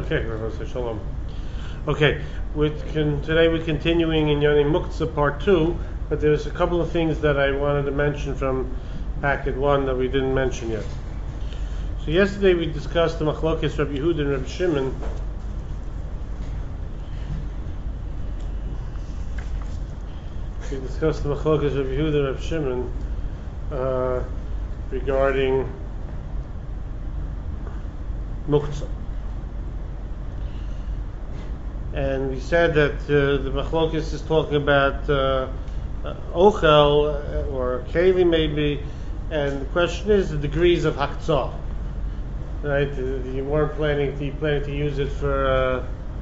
Okay, Shalom. Okay, today we're continuing in Yoni Muktzah part 2, but there's a couple of things that I wanted to mention from packet 1 that we didn't mention yet. So yesterday we discussed the Machlokes Rabbi Yehuda and Rabbi Shimon. We discussed the Machlokes Rabbi Yehuda and Rabbi Shimon regarding Muktzah. And we said that the Machlokes is talking about Ochel or Keli maybe, and the question is the degrees of Haktzah. Right? You weren't planning to use it for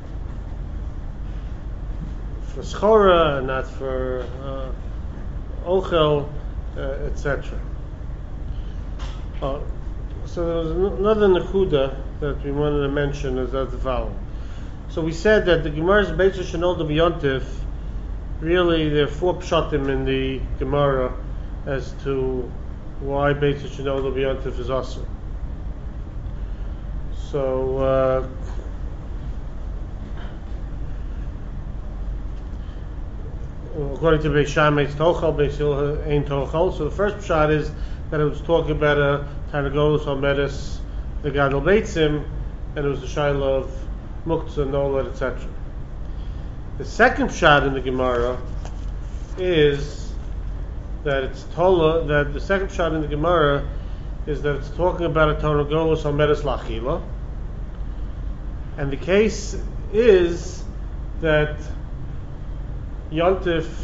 Schora and not for Ochel, etc. So there was another Nekuda that we wanted to mention is as the following. So we said that the Gemara's Beitza Shenolda B'Yontif, really there are 4 pshatim in the Gemara as to why Beitza Shenolda B'Yontif is awesome. So according to Beis Shammai it's Tochel, Beis Hillel ain't Tochel. So the first pshat is that it was talking about a Tarnagolus Homedes the Gadol Beitzim, and it was the Shaila of Muktzah, Nolad, etc. The second pshat in the Gemara is that it's Tola, that the second pshat in the Gemara is that it's talking about a Tarnagolus Homedes Lachila, and the case is that Yontif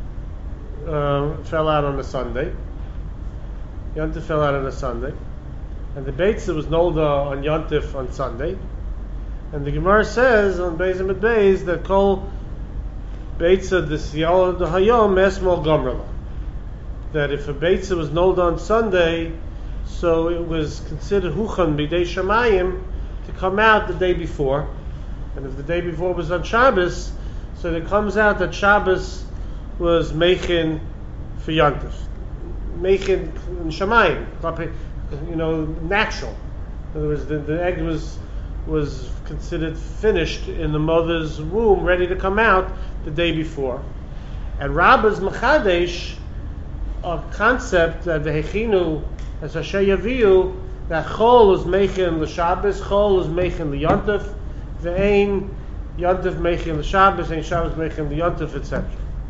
fell out on a Sunday. Yontif fell out on a Sunday, and the Beitzah was Nolda on Yontif on Sunday. And the Gemara says on Beis Amid Beis that Kol Beitzah D'Siyala D'Hayom Esmol Gomrala, that if a Beitzah was Nolda on Sunday, so it was considered Huchan B'dei Shamayim to come out the day before, and if the day before was on Shabbos, so it comes out that Shabbos was Meichin for Yontif, Meichin in Shamayim, natural. In other words, the egg was considered finished in the mother's womb, ready to come out the day before. And Rabba's Machadesh, a concept that the Hechinu as Hashem Yaviu, that Chol is Meichin l'Shabbos, Chol is Meichin l'Yontif, Ve'ein Yontif Meichin l'Shabbos, Ein Shabbos Meichin l'Yontif, etc.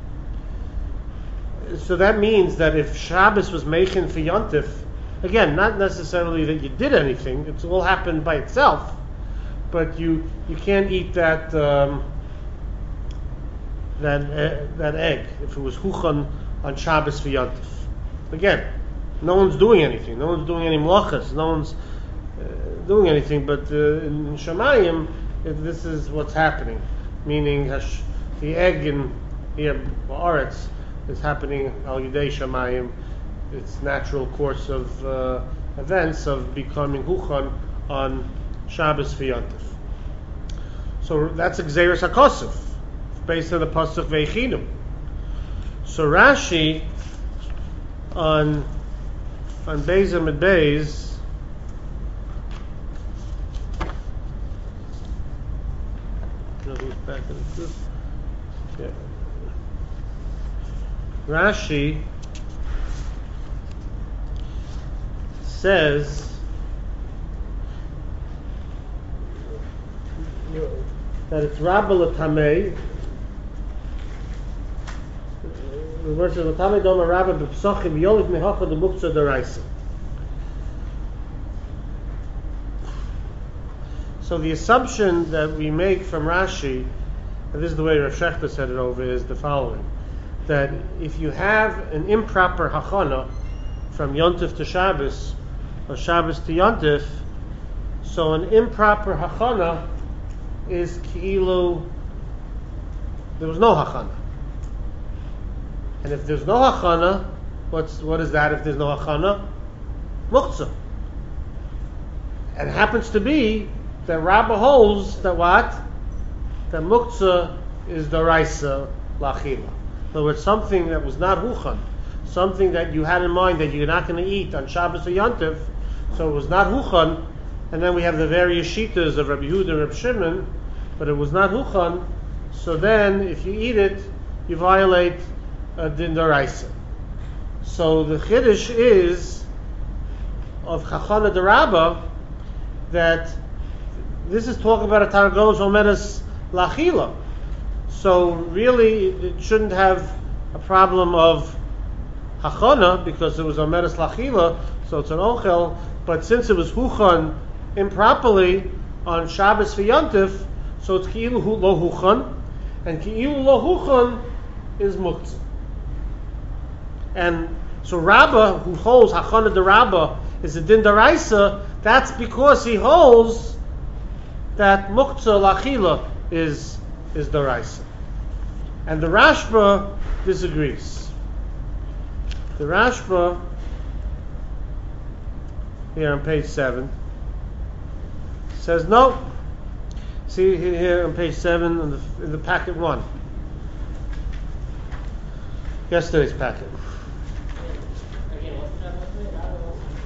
So that means that if Shabbos was Meichin for Yontif, again, not necessarily that you did anything, it's all happened by itself, but you can't eat that egg if it was Huchan on Shabbos for Yontif. Again, no one's doing anything, no one's doing any mlachas, no one's doing anything, but in Shamayim, this is what's happening, meaning the egg in here, Ba'aretz, is happening al Yidei Shamayim, its natural course of events of becoming Huchan on Shabbos for Yontif. So that's a Gzeirus HaKosov, based on the Pasuk Veichinu. So Rashi on Beis Amid Beis Rashi says that it's Rabba L'Tamei. The verse is L'Tamei Doma Rabba B'Psochim Yolif Mehacha the Muktzah D'Oraisa. So the assumption that we make from Rashi, and this is the way Rav Shechter said it over, is the following: that if you have an improper hachana from Yontif to Shabbos, or Shabbos to Yontif, so an improper hachana is ki'ilu there was no hachana. And if there's no hachana, what is that if there's no hachana? Muktzah. And it happens to be that Rabbah holds that what? That Muktzah is D'Oraisa L'Achila. In other words, something that was not Huchan, something that you had in mind that you're not going to eat on Shabbos or Yontif, so it was not Huchan, and then we have the various shitas of Rabbi Yehuda and Rabbi Shimon, but it was not huchan, so then if you eat it, you violate a din d'oraisa. So the chiddush is of Chachana d'Rabba that this is talking about a targolos omedes lachila. So really, it shouldn't have a problem of hachana because it was omedes lachila, so it's an ochel. But since it was huchan improperly on Shabbos v'yantif, so it's ki'ilu lo huchan, and ki'ilu lo huchan is muktzah. And so Rabbah, who holds hachana d'Rabba is a din d'oraisa, that's because he holds that muktzah lachila is d'oraisa. And the Rashba disagrees. The Rashba, here on page 7, says no. See here on page 7 in the packet 1. Yesterday's packet. Again, what's the Rabba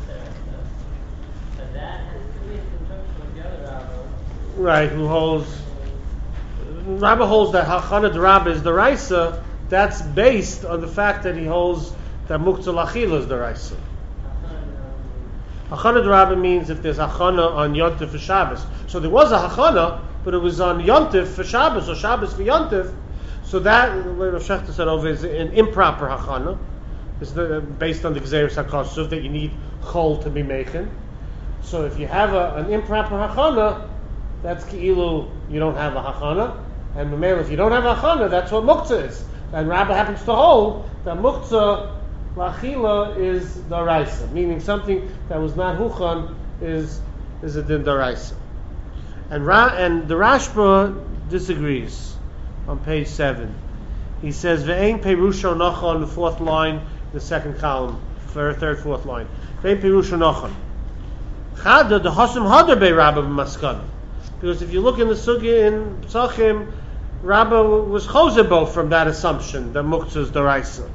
but that has to be in conjunction with the other Rabba. Right, who holds Rabba holds that Hachana d'Rabba is d'oraisa. That's based on the fact that he holds that Muktzah Lachila is d'oraisa. Hachana d'Rabba means if there's Hachana on Yontif for Shabbos. So there was a Hachana, but it was on Yontif for Shabbos, or Shabbos for Yontif. So that, what Rav Shechter said over, is an improper Hachana. It's based on the Gzeirus HaKosov that you need Chol to be making. So if you have an improper Hachana, that's Ki'ilu, you don't have a Hachana. And Mamela, if you don't have a Hachana, that's what Muktzah is. And Rabbah happens to hold that Muktzah Lachila is d'oraisa, meaning something that was not Huchan is a din d'oraisa. And the Rashba disagrees on page 7. He says, Ve'ein Perusho Nochon, the fourth line, the second column, third, fourth line. Ve'ein Perusho Nochon. Chada, the Hosim Hadar Bei Rabbah B'maskana. Because if you look in the Sugya in Psachim, Rabbah was chozebo from that assumption that Muktzah is d'oraisa.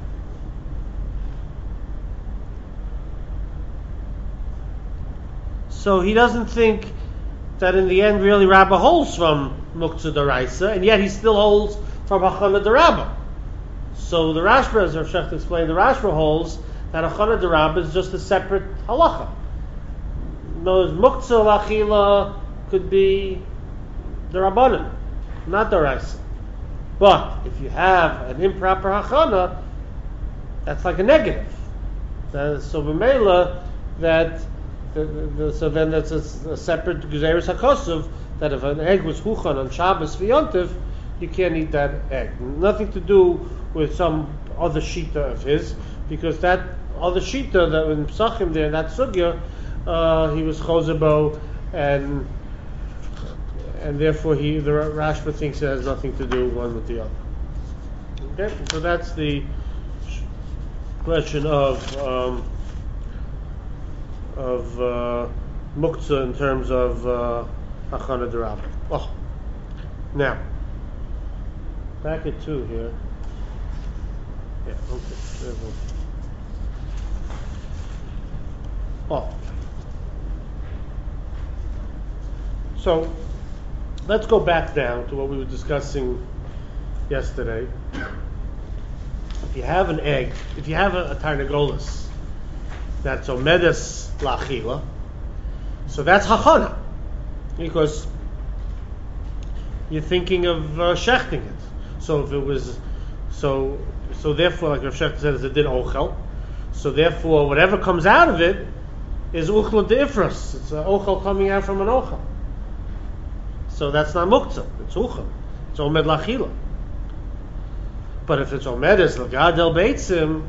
So he doesn't think that in the end really Rabbah holds from Muktzah d'oraisa, and yet he still holds from Hachana d'Rabba. So the Rashba, as Rav Shechter explained, the Rashba holds that Hachana d'Rabba is just a separate halacha. No, Muktzah lachila could be the Rabbanan, not d'oraisa. But if you have an improper Hachana, that's like a negative. So b'meila that. So then that's a separate Gzeirus HaKosov, that if an egg was Huchan on Shabbos v'Yontif, you can't eat that egg. Nothing to do with some other Shita of his, because that other Shita that in Psachim there, that Sugya, he was Chozebo, and therefore the Rashba thinks it has nothing to do one with the other. Okay, so that's the question of Muktzah in terms of Hachana d'Rabba. Oh, now back at 2 here. Yeah, okay. Oh, so let's go back down to what we were discussing yesterday. If you have an egg, if you have a tarnagolas that's omedes lachila, so that's hachana, because you're thinking of shechting it. So if it was, so therefore, like Rav Shechter said, it's a din ochel. So therefore, whatever comes out of it is uchla de'ifras. It's an ochel coming out from an ochel. So that's not muktzah. It's uchel. It's omed lachila. But if it's omedes l'gadel beitzim,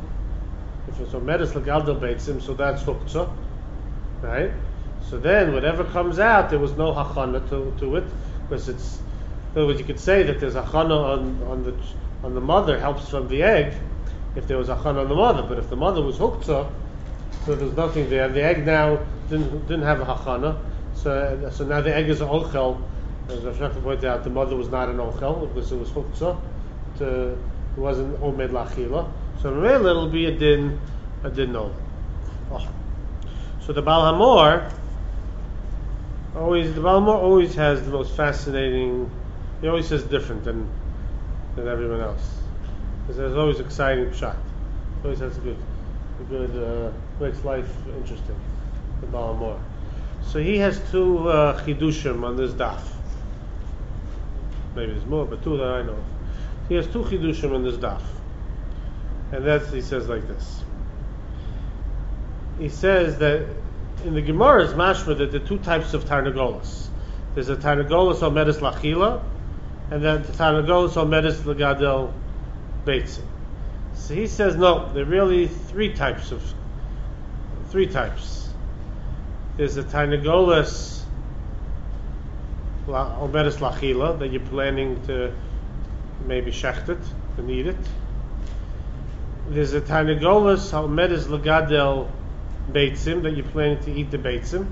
so that's huktzah, right? So then, whatever comes out, there was no hachana to it, because it's. In other words, you could say that there's hachana on the mother helps from the egg, if there was hachana on the mother. But if the mother was huktzah, so there's nothing there. The egg now didn't have a hachana, so now the egg is an ochel. As Rav Shechter pointed out, the mother was not an ochel because it was huktzah. It wasn't omed lachila. So really, it'll be a din no. Oh. So the Baal Hamor Always, the Balamor always has the most fascinating. He always says different than everyone else. Because there's always exciting shot. Always has a good makes life interesting. The Balamor. So he has two chidushim on this daf. Maybe there's more, but two that I know of. He has two chidushim on this daf, and he says like this. He says that in the Gemara is mashma that there are two types of tarnagolas. There's a tarnagolas omedes lachila, and then the tarnagolas omedes legadel beitzim. So he says no, there are really three types. There's a tarnagolas omedes lachila that you're planning to maybe shecht it and eat it. There's a tarnagolas omedes legadel beitzim that you're planning to eat the beitzim.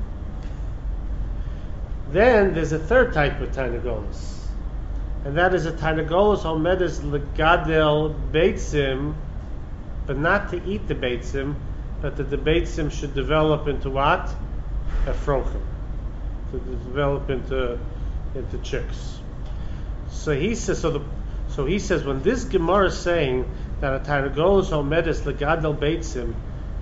Then there's a third type of tarnagolas, and that is a tarnagolas omedes legadel beitzim, but not to eat the beitzim, but that the beitzim should develop into what? Efrochim, to develop into chicks. So he says. So he says when this Gemara is saying that a tarnagolas omedes legadel beitzim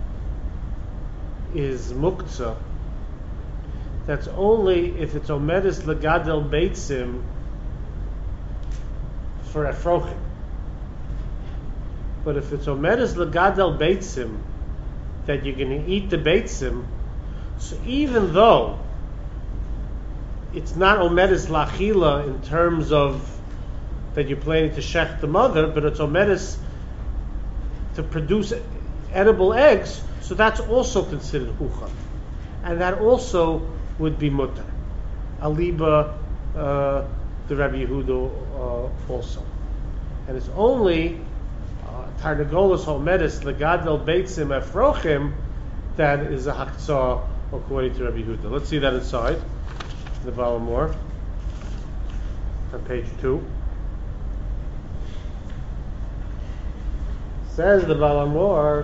is muktzah, that's only if it's omedes legadel beitzim for efrochim. But if it's omedes legadel beitzim that you're going to eat the beitzim, so even though it's not omedes lachila in terms of that you're planning to shech the mother, but it's omedes to produce edible eggs, so that's also considered huchan, and that also would be mutter. Aliba, the Rabbi Yehuda also, and it's only tarnagolas omedes legadel beitzim efrochim that is a haktzah according to Rabbi Yehuda. Let's see that inside the Balamor on page 2. Says the Balamor,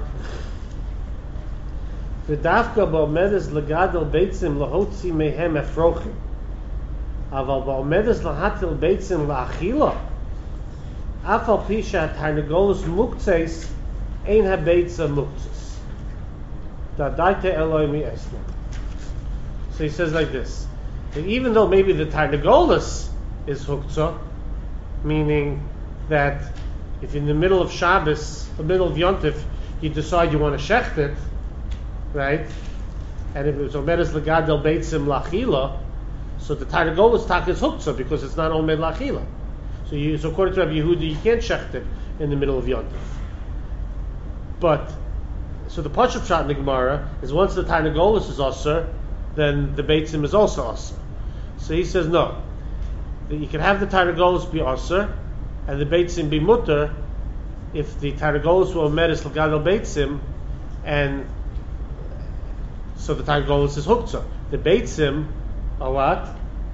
v'dafka ba'omedes legadel beitzim lahotzi mehem efrochim, aval ba'omedes lahatil beitzim la'achila, afal pisha tarnagolas muktzes ein habeitza muktzes. Da'daite Eloi mi esna. So he says like this, that even though maybe the tarnagolas is huktzah, meaning that if in the middle of Shabbos, the middle of Yontif, you decide you want to shecht it, right? And if it was omedes legadel beitzim lachila, so the tarnagolas tak is huktzah because it's not omed lachila. So according to Rabbi Yehuda, you can't shecht it in the middle of Yontif. But so the pashup shot in the Gemara is once the tarnagolas is aser, then the beitzim is also aser. So he says no, that you can have the tarnagolas be aser and the beitzim be mutter if the tarnagolas were omedes legadel beitzim, and so the tarnagolas is huktzah. The beitzim are what?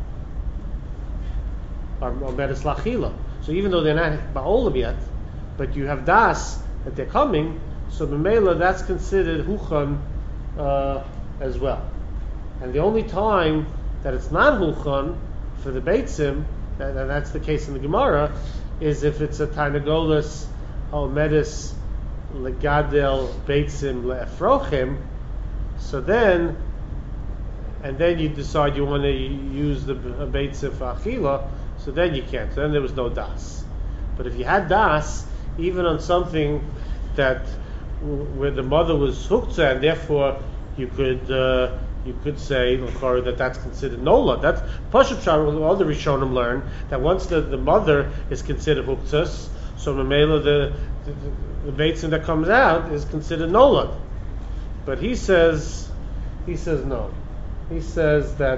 Are omedes lachila. So even though they're not ba'olam yet, but you have das that they're coming, so b'meila that's considered huchan as well. And the only time that it's not huchan for the beitzim, and that's the case in the Gemara, is if it's a tarnagolas omedes legadel beitzim le'efrochim. So then you decide you want to use the beitzim for achila, so then you can't. So then there was no das. But if you had das, even on something that where the mother was huktzah, and therefore you could say that that's considered nola. That's pashup shar. All the Rishonim learn that once the mother is considered huktzah, so memela the beitzim that comes out is considered nola. But he says no. He says that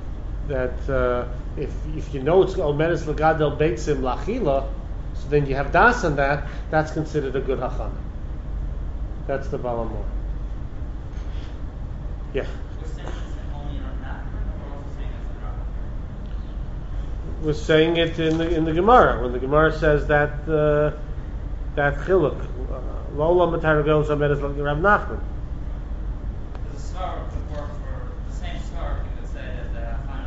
if you know it's omedes legadel beitzim lachila, so then you have das on that. That's considered a good hachana. That's the Balamor. Yeah. We're saying it in the Gemara when the Gemara says that chiluk lola mataragos omedes Rav Nachman. The scar would work for the same scar. You could say that the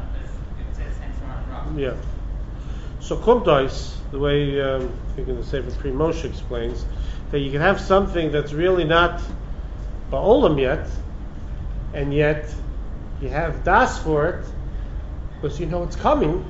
Yeah. So kumdais, the way I think in the Sefer Pri Moshe explains, that you can have something that's really not ba'olam yet, and yet you have das for it, because you know it's coming,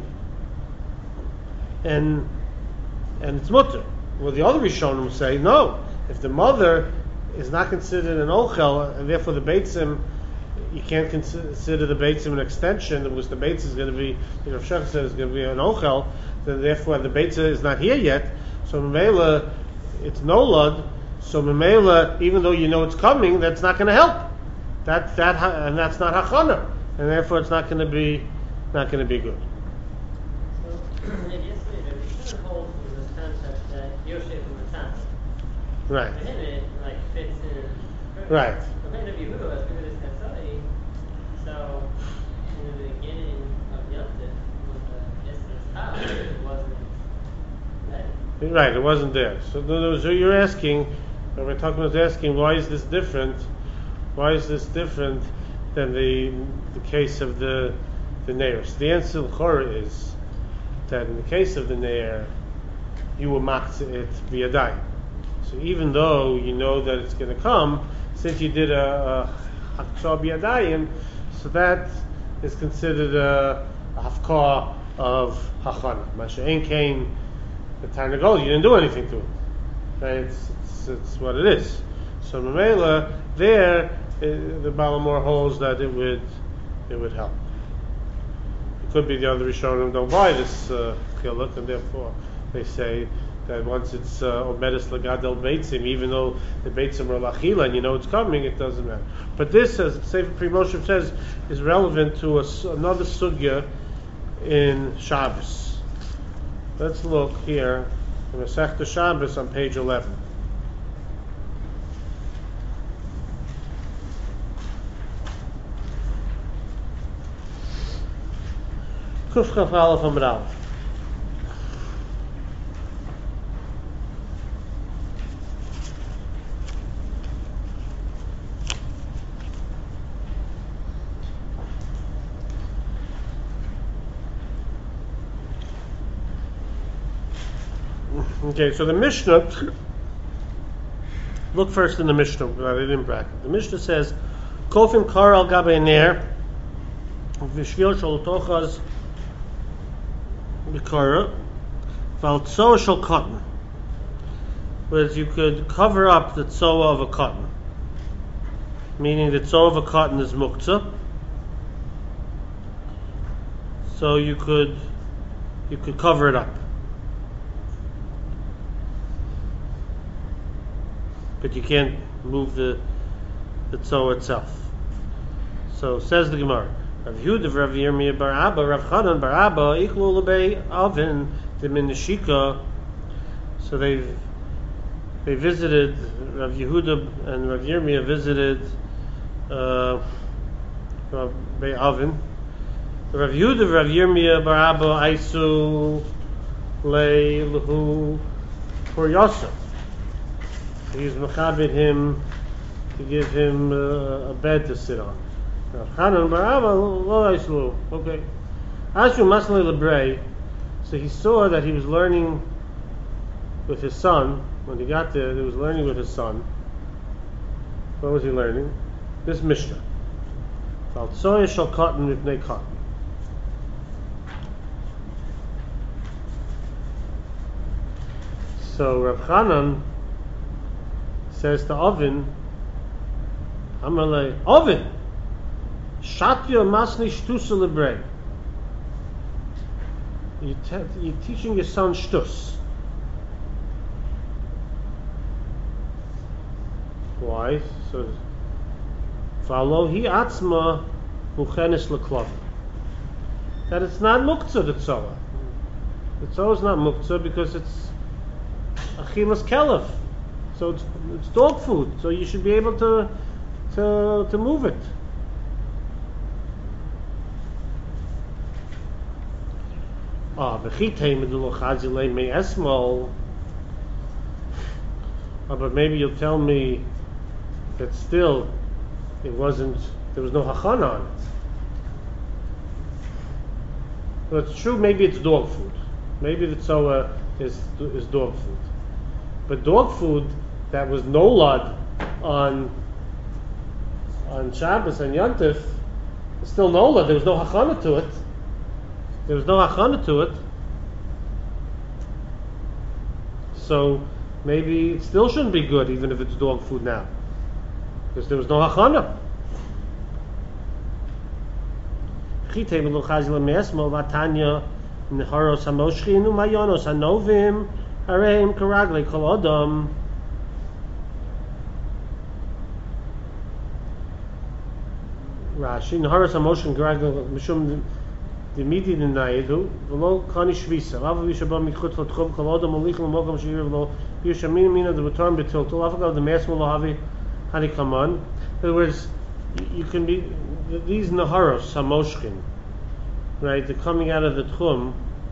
and it's mutter. Well, the other Rishonim say, no, if the mother is not considered an ochel, and therefore the beitzim, you can't consider the beitzim an extension, because the beitzim is going to be, Rav Shach said, is going to be an ochel, then therefore the beitzim is not here yet, so memela, it's nolad, so memela, even though you know it's coming, that's not going to help. And that's not hachana, and therefore it's not going to be good. So, yesterday, we should hold to this concept that Yosef and Matan. Right. For him, it fits in. Right. The point of Yehuda was good as Katsai, so in the beginning of Yosef, with Esther's house, it wasn't ready. Right, it wasn't there. So you're asking, we're talking about asking, why is this different? Why is this different than the case of the Neir? So the answer to Chora is that in the case of the Neir, you will makzeh it biyadayim. So even though you know that it's going to come, since you did a hakzah biyadayim, so that is considered a hafkah of hachana. Masha ein kain the tarnagol, you didn't do anything to it. Right? It's what it is. So Mamela, there the Balamor holds that it would help. It could be the other Rishonim don't buy this chiluk, and therefore they say that once it's omedes lagadel beitzim, even though the beitzim are lachila and you know it's coming, it doesn't matter. But this, as Sefer Pri Moshe says, is relevant to another sugya in Shabbos. Let's look here in Masechta Shabbos on page 11. Kuf Chaf Aleph Amud Aleph. Okay, so the Mishnah, look first in the Mishnah, I didn't bracket. The Mishnah says, Kofim kar al gabe ner, v'shvil shal tochaz b'kara, v'al tzoa shal cotton. Whereas you could cover up the tzoa of a cotton, meaning the tzoa of a cotton is muktzah, so you could cover it up. But you can't move the tzoa itself. So says the Gemara, Rav Yehuda, Rav Yirmiyah bar Abba, Rav Chanan bar Abba, iklu lebei avin the minishika. So they visited, Rav Yehuda and Rav Yirmiyah visited Rav Bei Avin. Rav Yehuda, Rav Yirmiyah bar Abba, aisu lei lahu for Yosef. He's mechabed him to give him a bed to sit on. Chanan barava lo islu. Okay. Ashu masle lebrei. So he saw that he was learning with his son. When he got there, he was learning with his son. What was he learning? This Mishnah. Called Soya shall cotton with nay cotton. So Rav Chanan says to Ovin, Amalei, Ovin, Shatya Masni Shtusa Lebrei. You're teaching your son Shtus. Why? So, Falo hi atzma muchenes leklavim. That it's not muktzah the tzoah. The tzoah is not muktzah because it's achilas kelev. So it's dog food. So you should be able to move it. But maybe you'll tell me that still there was no hachana on it. Well, it's true. Maybe it's dog food. Maybe the tzoa is dog food. But dog food that was nolad on Shabbos and Yontif is still nolad. There was no hachana to it. So maybe it still shouldn't be good, even if it's dog food now, because there was no hachana. Rashi, Naharas HaMoshin Garagli Mishum Dimidi Nayidu, Velo Kani Shvisa, Lava Vishabam Mikut Latchov, Kalodam, Malikam Mokam Shir, Velo Yushamin Mina, the return betil, Lafaka, the Mass Mulahavi, Hanikaman. In other words, you can be these Naharos HaMoshkin, right? They're coming out of the Tchum,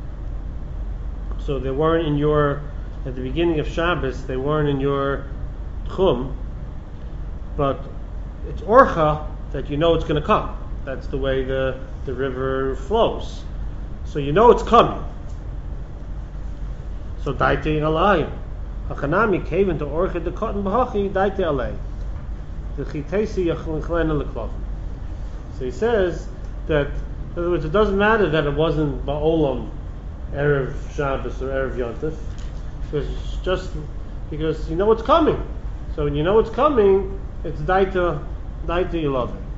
so they weren't in your, at the beginning of Shabbos, they weren't in your Tchum, but it's Orcha that you know it's going to come. That's the way the river flows. So you know it's coming. So daite alay. Hakanami cave into orchid the cotton bahachi daite alay. The chitesi yachlen leklavim. So he says that, in other words, it doesn't matter that it wasn't ba'olam erev Shabbos or erev Yontif, because you know it's coming. So when you know it's coming, it's daite you love it.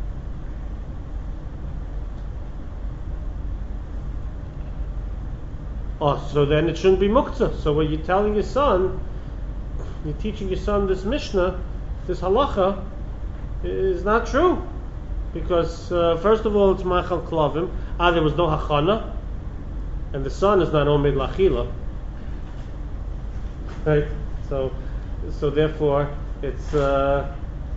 Oh, so then it shouldn't be muktzah. So when you're telling your son, you're teaching your son this Mishnah, this halacha, is not true. Because first of all, it's machal klavim. There was no hachana, and the son is not omed lachila. Right? So therefore, it's a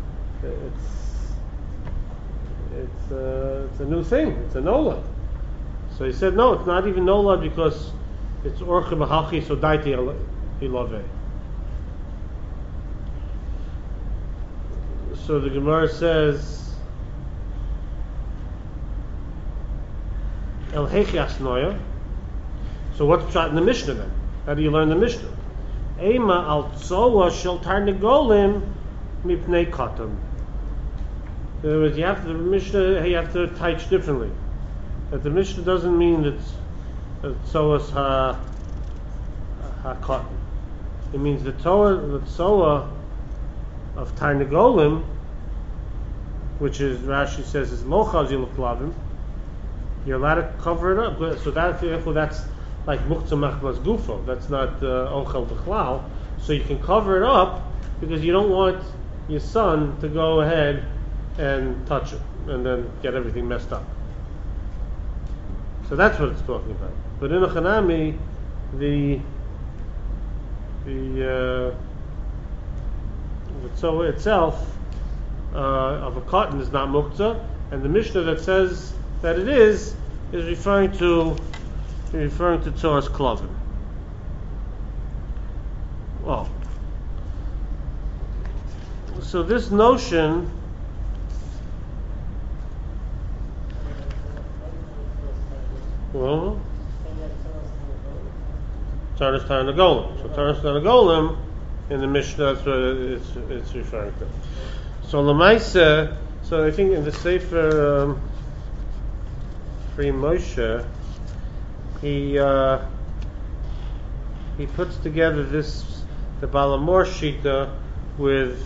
new thing. It's a nolad. So he said, no, it's not even nolad because it's orcha b'halchi, so daiti ilave. So the Gemara says, el hechias noya. So what's shot in the Mishnah then? How do you learn the Mishnah? Ema al tzoa shel tarnegolim mipnei katan. In other words, you have to teach differently. That the Mishnah doesn't mean that tzoas ha cotton. It means the tzoa of tarnegolim, which is Rashi says is lo chazil klavim. You're allowed to cover it up. So that's like muktzah machmas gufo. That's not ochel b'chlal. So you can cover it up because you don't want your son to go ahead and touch it and then get everything messed up. So that's what it's talking about. But in a Chanami, the tzoa itself of a cotton is not muktzah, and the Mishnah that says that it is referring to tzoas klavim. Well, so this notion. Well, Taras Tarnagolim. So Taras Tarnagolim in the Mishnah, that's what it's referring to. So Lamaisa, so I think in the Sefer Free Moshe, he puts together the Balamor Shita with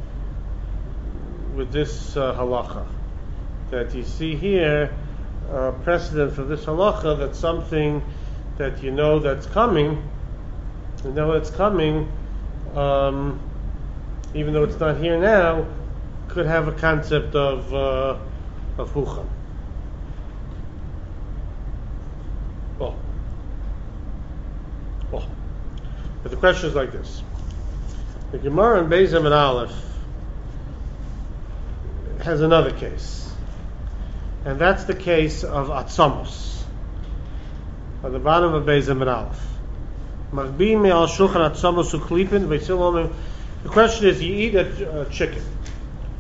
this halacha that you see here. Precedent for this halacha that something that you know that's coming, even though it's not here now, could have a concept of hucham. Well, but the question is like this: the Gemara in Beis Amid Aleph has another case. And that's the case of atzamos. At the bottom of Beis Amid Aleph. The question is, you eat a chicken,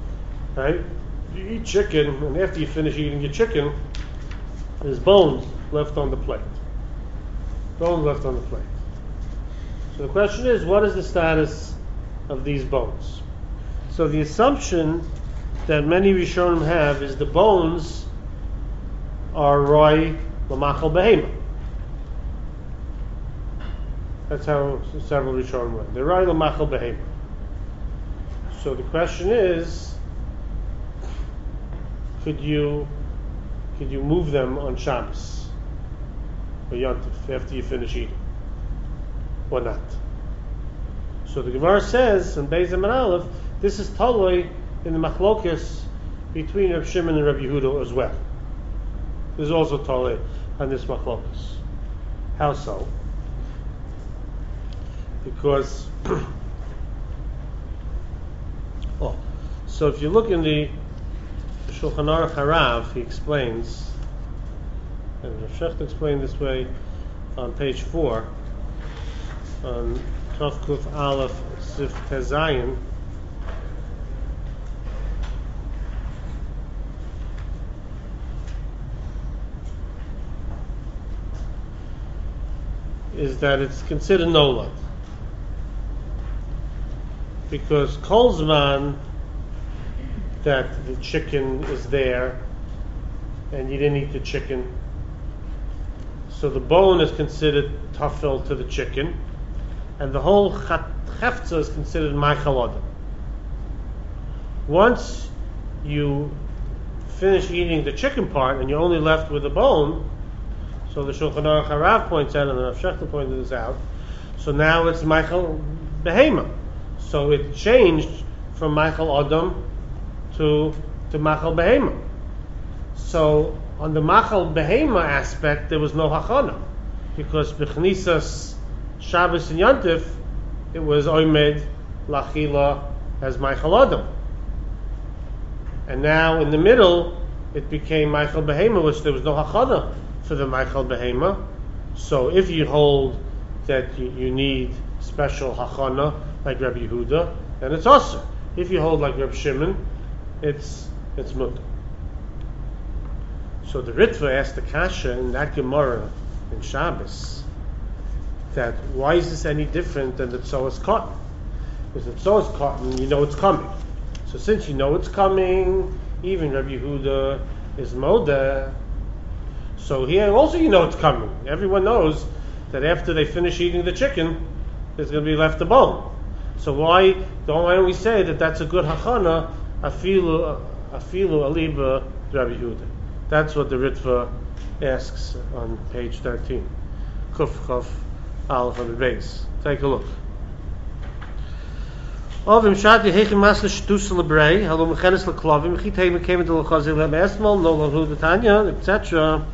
right? You eat chicken, and after you finish eating your chicken, there's bones left on the plate. Bones left on the plate. So the question is, what is the status of these bones? So the assumption that many Rishonim have is the bones are roi l'machal behema. That's how several Rishonim learn. They're roi l'machal behema. So the question is, could you move them on Shabbos or Yontif after you finish eating, or not? So the Gemara says in Beis and Aleph, this is totally in the machlokas between Reb Shimon and Reb Yehuda as well. There's also totally on this machlokas. How so? Because so if you look in the Shulchan Aruch Harav, he explains, and Rav Shecht explained this way on page 4, on Tov Kuf Aleph Sif Tezayin. Is that it's considered nolad. Because kol zman that the chicken is there and you didn't eat the chicken, so the bone is considered tafel to the chicken, and the whole chefza is considered ma'achal adam. Once you finish eating the chicken part and you're only left with the bone, so the Shulchan Aruch Harav points out, and the Rav Shechter pointed this out, so now it's ma'achal behema. So it changed from ma'achal adam to machal behema. So on the machal behema aspect, there was no hachana, because b'chnisas Shabbos and Yontif, it was oimed lachila as machal adam, and now in the middle it became machal behema, which there was no hachana for the machal behema. So if you hold that you need special hachana like Rabbi Yehuda, then it's also. If you hold like Rabbi Shimon, it's mutter. So the Ritva asked the Kasha in that Gemara in Shabbos that why is this any different than the Tzoas cotton? Because the Tzoas cotton, you know it's coming. So since you know it's coming, even Rabbi Yehuda is Modeh. So here also you know it's coming. Everyone knows that after they finish eating the chicken, there's going to be left a bone. So why don't we say that that's a good hachana? Afilu aliba Rabbi Yehuda. That's what the Ritva asks on page 13. Kuf Chaf Aleph on the base. Take a look. Ovim shati heichim masle shtus lebrei halom mechenes leklavim chitei mekemet lechazil le'esmal no lahu detanya etc.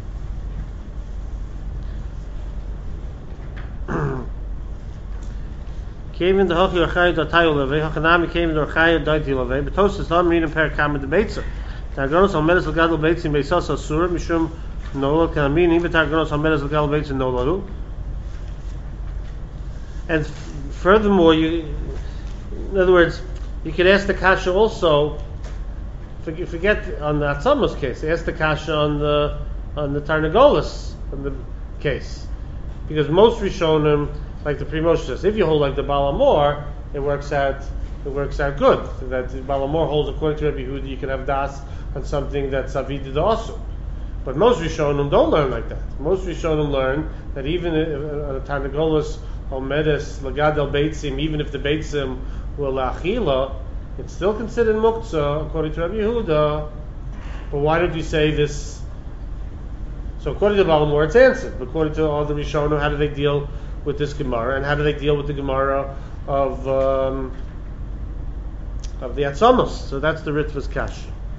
Came in the hochi orchai da tayo leve hachanami came in the orchai da tayo leve but toast is not reading per kam the beitza targonos on medes legadol beitza in beisas asura mishum no kamini but targonos on medes legadol beitza no laru. And furthermore, in other words, you could ask the kasha also. Forget on the Atzamos case. Ask the kasha on the Tarnagolas on the case, because most Rishonim, like the Pri Moshe says, if you hold like the Baal Amor, it works out good. That the Baal Amor holds according to Rabbi Yehuda, you can have das on something that's avidid also. But most Rishonim don't learn like that. Most Rishonim learn that even on a Tarnagolas Omedes Lagadel Beitzim, even if the Beitzim were La'achila, it's still considered Muktzah according to Rabbi Yehuda. But why did you say this? So according to Baal Amor, it's answered. But according to all the Rishonim, how do they deal with this Gemara, and how do they deal with the Gemara of the Atzamos? So that's the Ritva's Kash.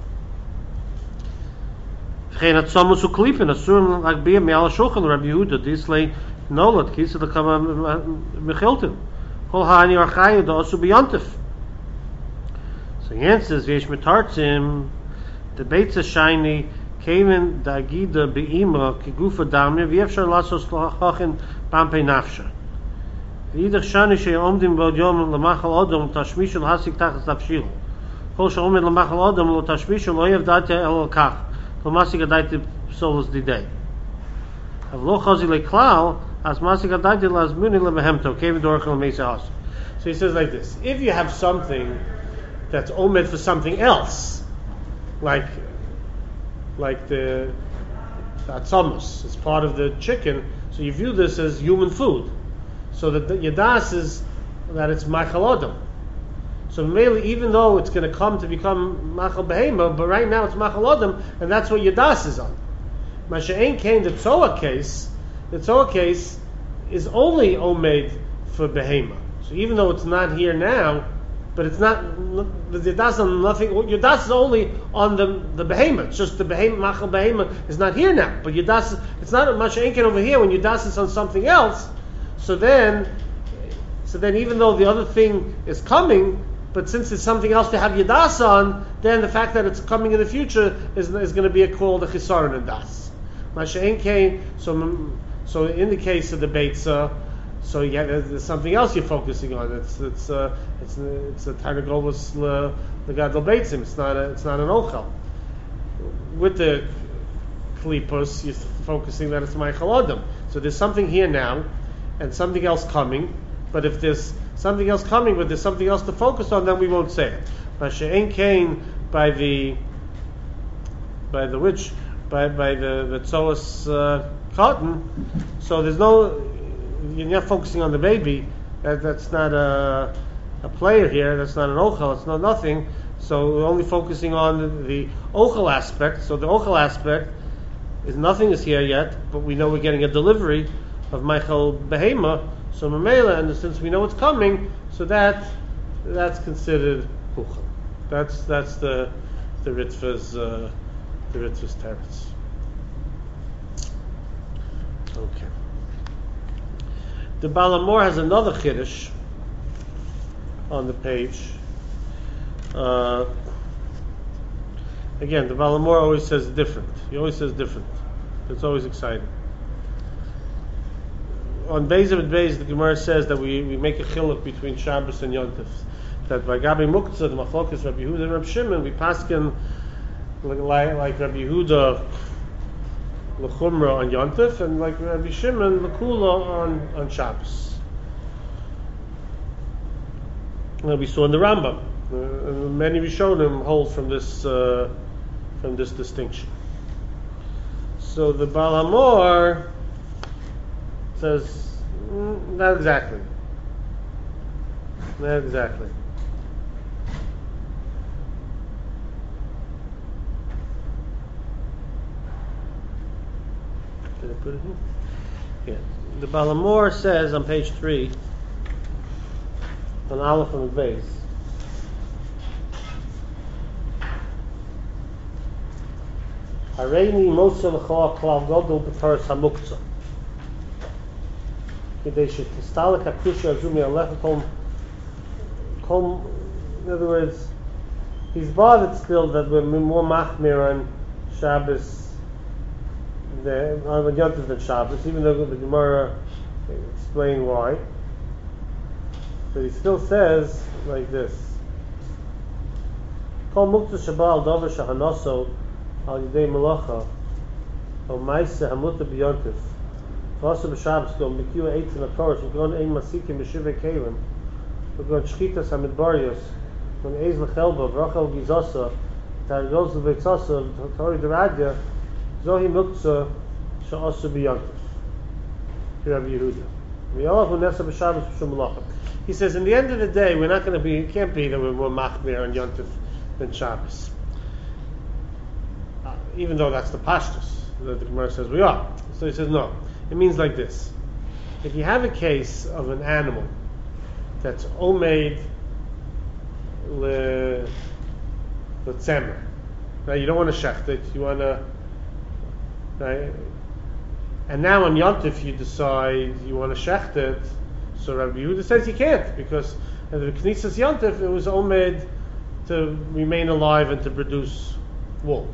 Geen Atzamos uklipin asurim like bia me'al shulchan Rabbi Yehuda dislei nolad kisa the kama mechiltim kol ha'ani archayu da osu b'yontif. So he answers v'yesh metartzim the beitza shiny came in the agida be'ima kigufa damya v'yefshar lasos lachachin Pampei nafsha. V'idach shani she'omdim b'od yom l'machal odom tashmishu l'hasik tachas nafshil. Kol she'omid l'machal odom lo tashmishu lo yev datya el kach. Lo masik adayte solos didei. So he says like this: if you have something that's omed for something else, like the atzamus, it's part of the chicken, so you view this as human food. So that the yadas is that it's machal adam. So mainly, even though it's going to come to become machal behema, but right now it's machal adam, and that's what yadas is on. Masha'en came the tzoa case. The tzoa case is only omed for behema. So even though it's not here now, but it's not the yadas on nothing. Yadas is only on the behema. It's just the behema, machal behema is not here now. But yadas, it's not masha'en came over here when yadas is on something else. So then even though the other thing is coming, but since it's something else to have yadas on, then the fact that it's coming in the future is going to be called a chisaron and das. Masha'en came, so in the case of the beitza, so there's something else you're focusing on. It's a tarnagolus legadol beitzim. It's not an ochel. With the klipos, you're focusing that it's meichel adam. So there's something here now, and something else coming. But if there's something else coming, but there's something else to focus on, then we won't say it. Masha'en came by the tzoas cotton. So there's no. You're not focusing on the baby. That's not a player here. That's not an ochel. It's not nothing. So we're only focusing on the ochel aspect. So the ochel aspect is nothing is here yet, but we know we're getting a delivery of Michael Behema. So Mamela, and since we know it's coming, so that's considered uchel. That's the Ritva's teretz. Okay. The Balamor has another chiddush on the page. Again, the Balamor always says different. He always says different. It's always exciting. On Beis and Beis, the Gemara says that we make a chiluk between Shabbos and Yontif. That by Gabi Muktzah, the Machlokas, Rabbi Yehuda and Rabbi Shimon, we paskin like Rabbi Yehuda l'chumra on Yontif, and like Rabbi Shimon l'kula on Shabbos. And we saw in the Rambam, many Rishonim hold from this distinction. So the Baal HaMor says not exactly. Not exactly. Did I put it here? Yeah. The Baal HaMor says on page 3, on Aleph and Beis, Hareini Moshe l'chol klal godol b'toras hamuktzah. Kedei shekistalik hakusha azumi alecha kol. In other words, he's bothered still that we're more machmir on Shabbos on Yontif than Shabbos, even though the Gemara explained why. But he still says like this: Kol muktzah shabal davar shahanoso al yidei malacha o ma'aseh hamuta b'yontif v'asa b'Shabbos go mikiu eitzim ha'torah v'gon ein masikim b'shivei kelim v'gon shchitas hamidbarios v'gon eiz l'chelba v'rachel gizasa targos l'veitzasa v'tori d'radya zohi muktzah sha'asa b'yontif. Rabbi Yehuda. V'yalav u'nesa b'Shabbos b'shum malacha. He says, in the end of the day, we're not going to be. It can't be that we're more machmir on Yontif than Shabbos. Even though that's the pashtus that the Gemara says we are. So he says no. It means like this: if you have a case of an animal that's omeid letzemer, right? You don't want to shecht it. You want to, right? And now on Yontif you decide you want to shecht it. So Rabbi Yehuda says you can't, because at the Knesset Yontif it was omed to remain alive and to produce wool.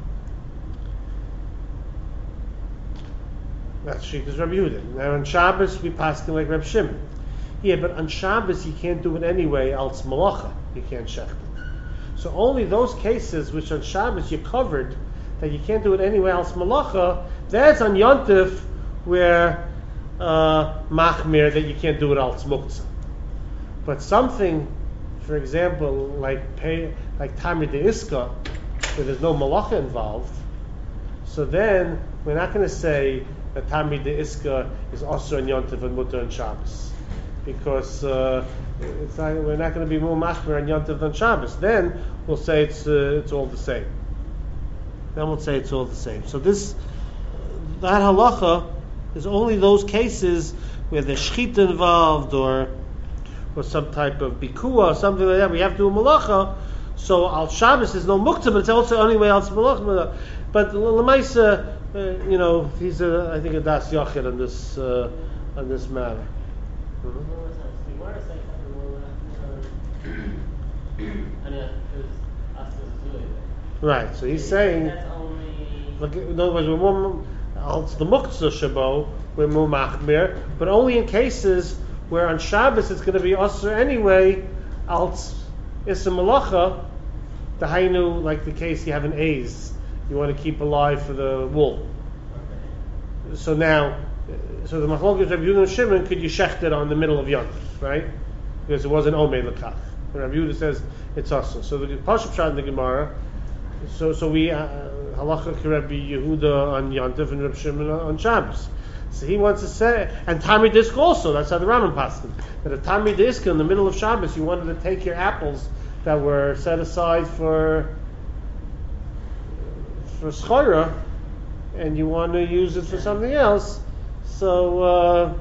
That's Shittas Rabbi Yehuda. Now on Shabbos we pass like Rabbi Shimon. Yeah, but on Shabbos you can't do it anyway, else malacha. You can't shecht it. So only those cases which on Shabbos you're covered, that you can't do it anyway, else malacha, that's on Yontif we're machmir that you can't do it al tzmuktzah. But something, for example, like tamid de iska, where there's no malacha involved, so then we're not going to say that tamid de iska is osur and yontif and mutter and Shabbos, because we're not going to be more machmir and yontif than Shabbos. Then we'll say it's all the same. So that halacha is only those cases where there's shchita involved or some type of bikuah or something like that. We have to do a malacha. So al Shabbos is no muktzah, but it's also only way al malacha. But l'maisa, he's I think a das yachid on this matter. Right. So he's saying, in other words, it's the muktzah shabo, we're more machmir, but only in cases where on Shabbos it's going to be osur anyway, als ism malacha, the hainu, like the case you have an A's, you want to keep alive for the wool. Okay. So the machlokes Rabbi Yehuda and Shimon, could you shecht it on the middle of Yontif, right? Because it wasn't omei l'kach. Rabbi Yehuda says it's osur. So the Pashup Shad in the Gemara. So we halacha Rabbi Yehuda on Yontif and Rabbi Shimon on Shabbos. So he wants to say, and Tamid Disk also. That's how the Rambam passes. That a Tamid Disk in the middle of Shabbos, you wanted to take your apples that were set aside for schora, and you want to use it for something else. So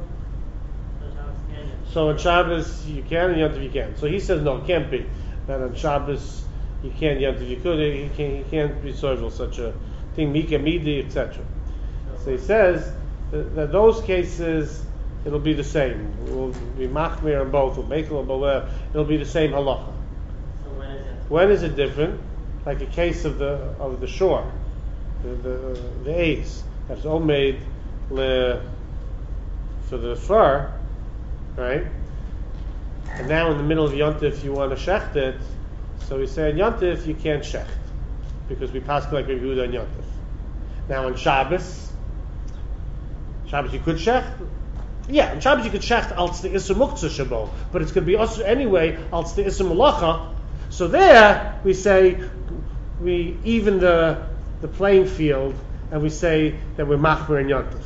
on Shabbos you can, and Yontif you can. So he says no, it can't be that on Shabbos. You can't Yontif, you could. You can't be social such a thing. Mika midi, etc. So he says that those cases it'll be the same. We'll be machmir on both. We'll make it'll be the same halacha. So when is it different? Like a case of the shore, the A's that's all made for the fur, right? And now in the middle of Yontif you want to shecht it. So we say on Yontif you can't shecht because we pass like Rabbi Yehuda on Yontif. Now on Shabbos you could shecht. Yeah, on Shabbos you could shecht als the Isser Muktzah Shabo, but it's going to be usher anyway als the Isser Malacha. So there we say we even the playing field and we say that we're machmer and Yontif.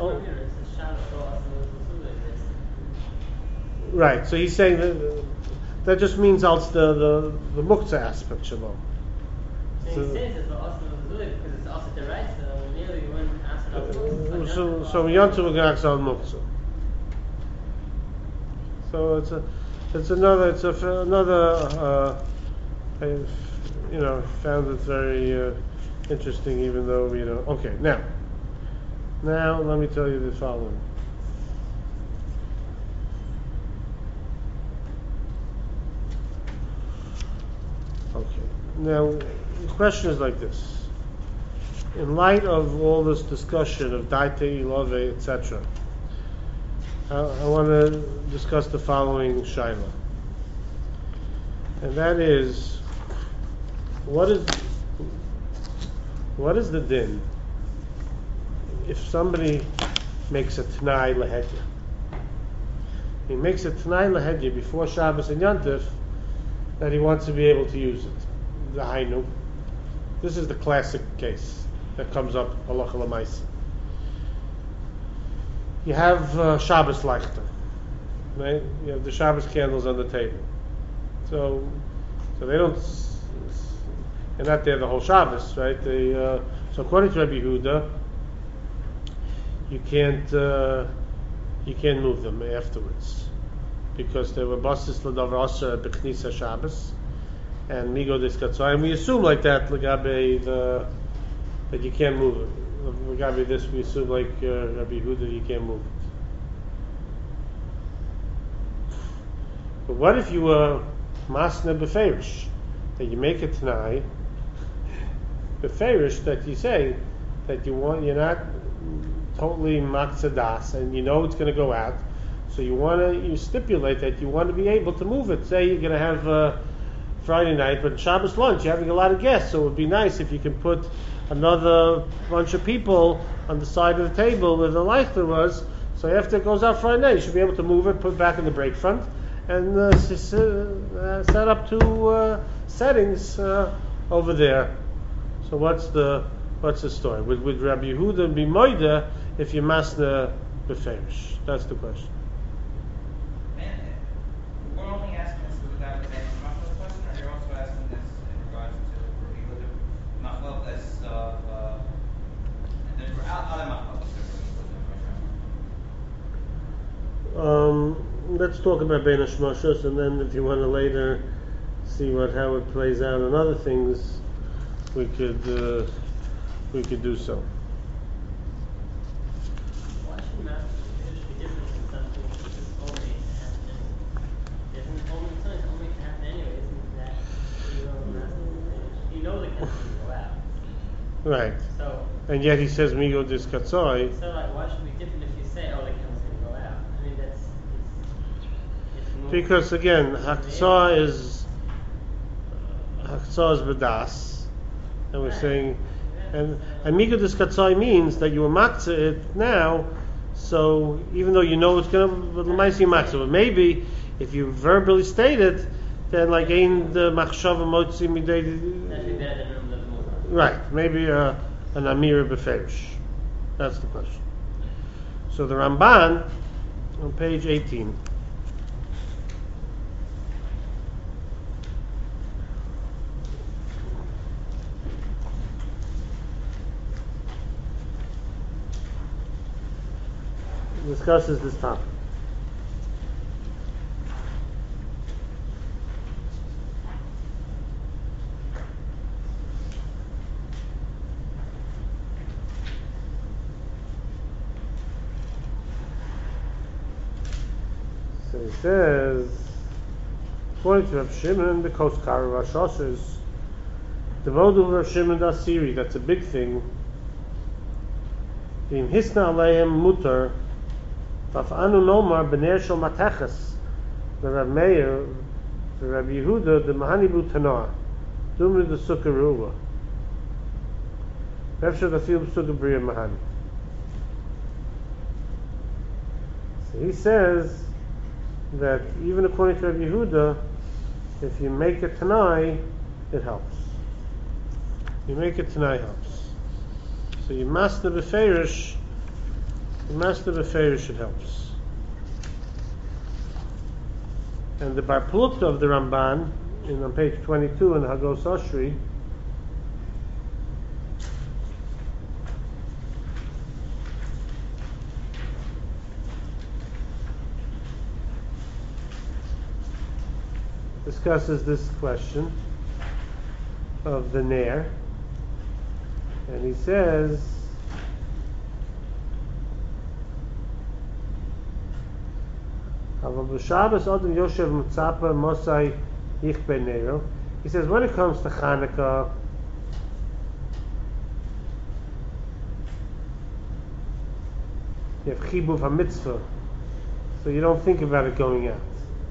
Right. So he's saying that just means als the Muktzah aspect Shabo. So he says it's also because it's also the right. So nearly you wouldn't ask it. So Yontif will get asked on Muktzah. So it's another. I found it very interesting, even though Okay, now let me tell you the following. Okay, now the question is like this. In light of all this discussion of Daite, Ilove, etc., I want to discuss the following shaila, and that is, what is the din if somebody makes a T'nai Lahedya? He makes a T'nai Lahedya before Shabbos and Yontif that he wants to be able to use it. The Hainu. This is the classic case that comes up halacha l'maisa. You have Shabbos Leichter, right? You have the Shabbos candles on the table. So they don't. They're not there the whole Shabbos, right? So according to Rabbi Yehuda, you can't move them afterwards because they were basis l'davar aser b'knisa Shabbos and migo diskatzai, and we assume like that l'gabe that you can't move it. L'gabe this we assume like Rabbi Yehuda you can't move it. But what if you were masna b'ferish, that you make a t'nai b'ferish, that you say that you're not totally makzadas and you know it's going to go out, so you stipulate that you want to be able to move it. Say you're going to have Friday night, but Shabbos lunch, you're having a lot of guests, so it would be nice if you can put another bunch of people on the side of the table where the Leichter was. So after it goes out Friday night, you should be able to move it, put it back in the break front, and set up two settings over there. So what's the story? Would Rabbi Yehuda be moida if you masna beferish? That's the question. And we're only asking this without the Ben Shmush's question, or you're also asking this in regards to Rabbi Yehuda Machlokes of and there's other Machlokes of Rabbi Yehuda. Let's talk about Ben Shmush's, and then if you want to later see how it plays out on other things, we could do so. Why should master beferish be different from something which is only to happen anyway? Isn't only something that's only to happen anyway? Isn't that you know master beferish? You know the chem's going to go out. Right. So. And yet he says migo diskatzoi. So like, why should it be different if you say, oh, the chem's going to go out? I mean, it's more. Because again, haktzah is bedas. And we're saying, and migo diskatzoi means that you are maktzah it now, so even though you know it's going to, but maybe if you verbally state it, then like ein the machshava motzi midei. That'd be better than the move. Right, maybe an amira beferish. That's the question. So the Ramban on page 18. Discusses this topic. So he says, according to Rav Shimon, the Koskar of Ashos, the Vodu of Rav Shimon Dasiri, that's a big thing. In Hisna Aleim Mutar, Fafanu Nomar B'ner Shel Matechas, the Rav Meir, the Rav Yehuda, the Mahanibu Tanah, Dumri the Sukkah Ruwa, Rav Shel Dafil Sukkah Bria Mahani. So he says that even according to Rav Yehuda, if you make a Tanai, it helps. You make a Tanai helps. So you master beferish. The master beferish, it helps. And the Bar Plukta of the Ramban, on page 22 in Hagos Oshri, discusses this question of the Nair, and he says, he says when it comes to Chanukah, you have chibuv ha-mitzvah, so you don't think about it going out.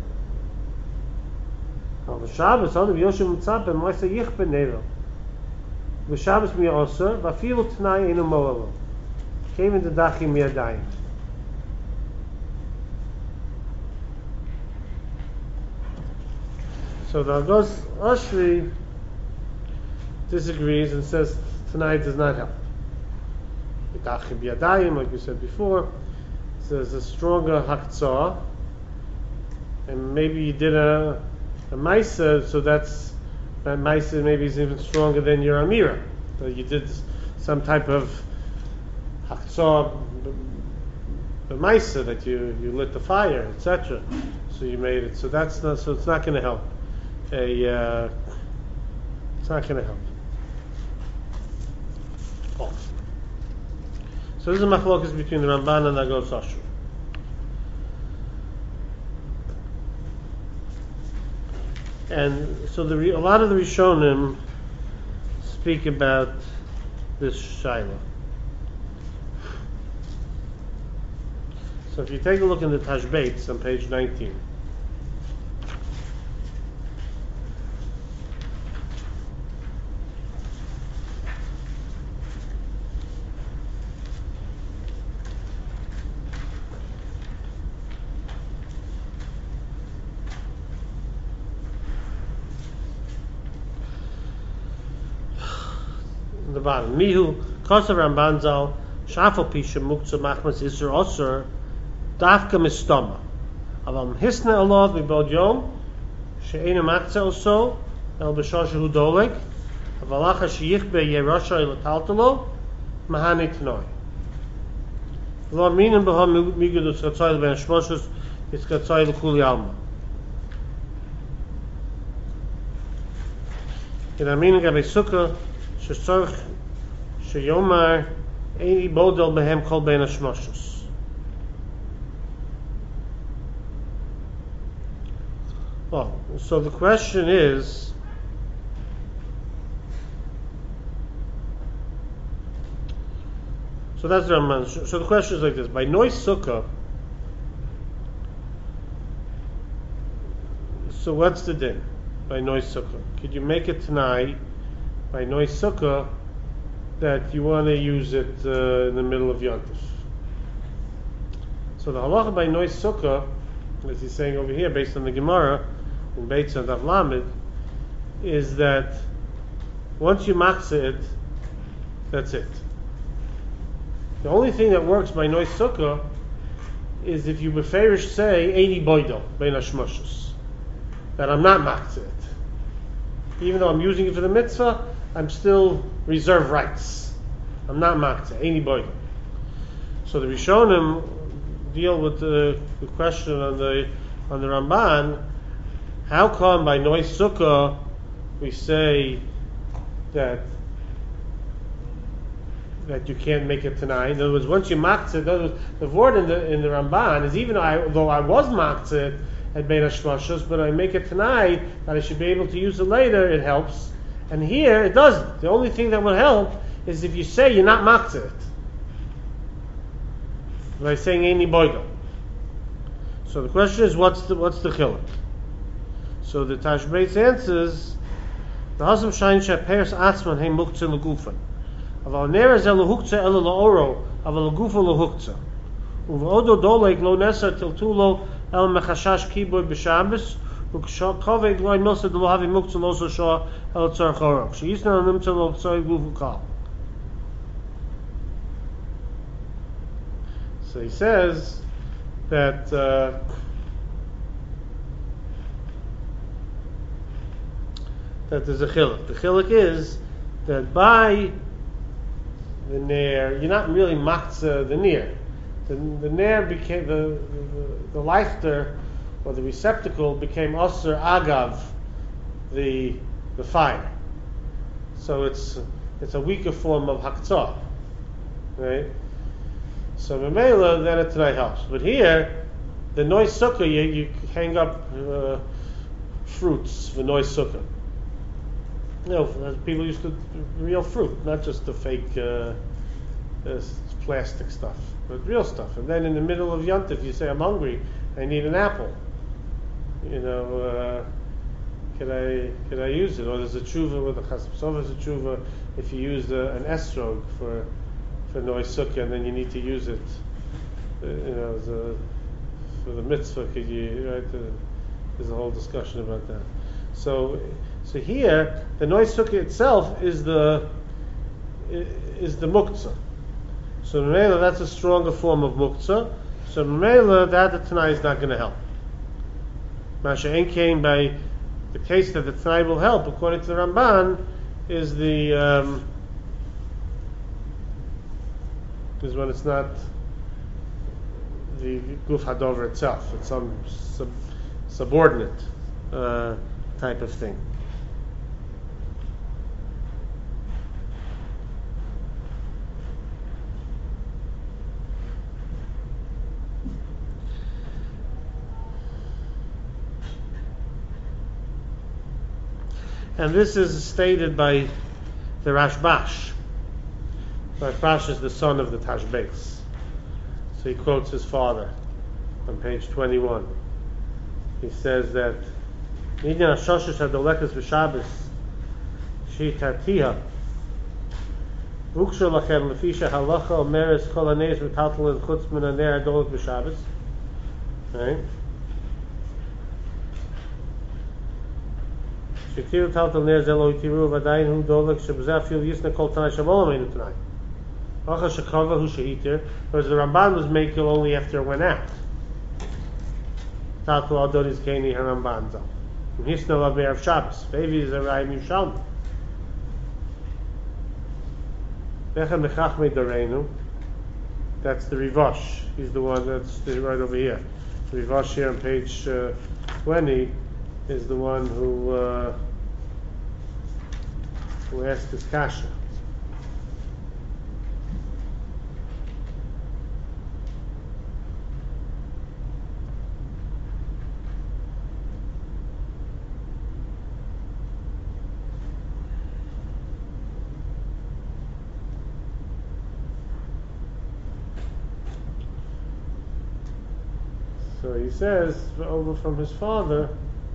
Shabbos Adam Yoshev Mitzapeh Moisa Yich Ben Nero. V'Shabbos Mi Oser V'Afilu T'nai Einu Mo'elo. Came into Dachim Yadayim. So the Agos Oshri disagrees and says tonight does not help. Dachim Yadayim, like we said before, says a stronger haktzah, and maybe you did a Maisa, so that Maisa maybe is even stronger than your Amira. So you did some type of Haktzah, the Maisa, that you lit the fire, etc. So you made it. So that's not. So it's not going to help. It's not going to help. Oh. So this is a machlokas between the Ramban and Agos Oshri. And so a lot of the Rishonim speak about this Shaila. So if you take a look in the Tashbeitz on page 19, the bottom. Mihu Kosav Ramban Zal Shafal Pisha Muktzah Machmas Isser Osir Dafka Mistama Avam Hisna Allah Mibod Yom She'ena Matzah Oso El B'Shosha Hudoleg Avalacha Sheyichbe Yerosha El Taltalo Mahani Tnoi Lo Minim B'Ham Migudus Katzoy Ben Shmoshus It's Katzoy L'Kuli Alma In Amin Gabe Sukkah Shesorch Sheyomar Eini Bodel Behem Kol Ben Shmoshus Well, so the question is, so that's the Ramban. So the question is like this: by Nois Sukkah, so what's the din by Nois Sukkah? Could you make it tonight by Nois Sukkah that you want to use it in the middle of Yontif? So the halacha by Nois Sukkah, as he's saying over here, based on the Gemara in Beitz and Daf Lamed, is that once you matzah it, that's it. The only thing that works by Nois Sukkah is if you beferish say 80 boidel bein hashmoshes, that I'm not matzah it. Even though I'm using it for the mitzvah, I'm still reserve rights. I'm not matzah 80 boidel. So the Rishonim deal with the question on the Ramban. How come by Nois Sukkah we say that you can't make it tonight? In other words, once you matzah, the word in the Ramban is even though I was matzah at Bein HaShmashos, but I make it tonight that I should be able to use it later. It helps, and here it doesn't. The only thing that will help is if you say you're not matzah it by saying any boigal. So the question is, what's the chiluk? So the Tashbetz answers, the Hasam Shain Shapers Atzman He Muktzah Legufan. Aval Nera Zel Lehuktzah Ela Laoro, Aval Legufa Lehuktzah. Uvodo Doleg Lo Nesa Tiltulo El Mechashash Kiboy B'Shabbos, Ukkoveg Loi Milsa Lo Havi Muktzah Loso Shah El Tzar Chorok. Sheyisna Nimtza Lo Tzoi Gufu Kal. So he says that that there's a chiluk. The chiluk is that by the ner, you're not really matzah the ner. The ner became the leifter or the receptacle became aser agav the fire. So it's a weaker form of haktzah, right? So Mamela, then it tonight helps. But here, the Nois Sukkah, you hang up fruits for Nois Sukkah. You know, people used to real fruit, not just the fake plastic stuff, but real stuff. And then in the middle of Yontif, you say, I'm hungry, I need an apple. You know, can I use it? Or there's a tshuva with a chasam sofer, a tshuva if you use an esrog for Nois Sukkah, and then you need to use it, for the mitzvah. Could you, right? There's a whole discussion about that. So here, the Nois Sukkah itself is the muktzah. So Mamela, that's a stronger form of muktzah. So Mamela, that the Tanai is not going to help. Masha Ein came by the case that the Tanai will help, according to the Ramban, is is when it's not the Guf Hadover itself. It's some subordinate type of thing. And this is stated by the Rashbash. Rashbash is the son of the Tashbetz. So he quotes his father on page 21. He says that Midyan HaShoshes HaDolekas V'Shabbos Shi Tartiha Vuksha Lachem Lefisha Halacha Omeres Kol HaNeis V'Taltal Chutz Min HaNer HaDolek V'Shabbos. Right? שכתיב טלטל נר זה לא יתירו ועדיין הוא דולק שבזה אפילו יסנה כל תנאי שבעולם אינו תנאי. אחר שקרבה הוא שהיתר, whereas the Ramban was making only after it went out. טלטל אדוניס קייני הרמב"ן זו. יסנה לה בערב שבס, ואיבי זה ראי מיושלמי. Vechem mechachmei dareinu. That's the Rivash. He's the one that's right over here. The Rivash here on page 20 is the one who asked this kasha. So he says over from his father.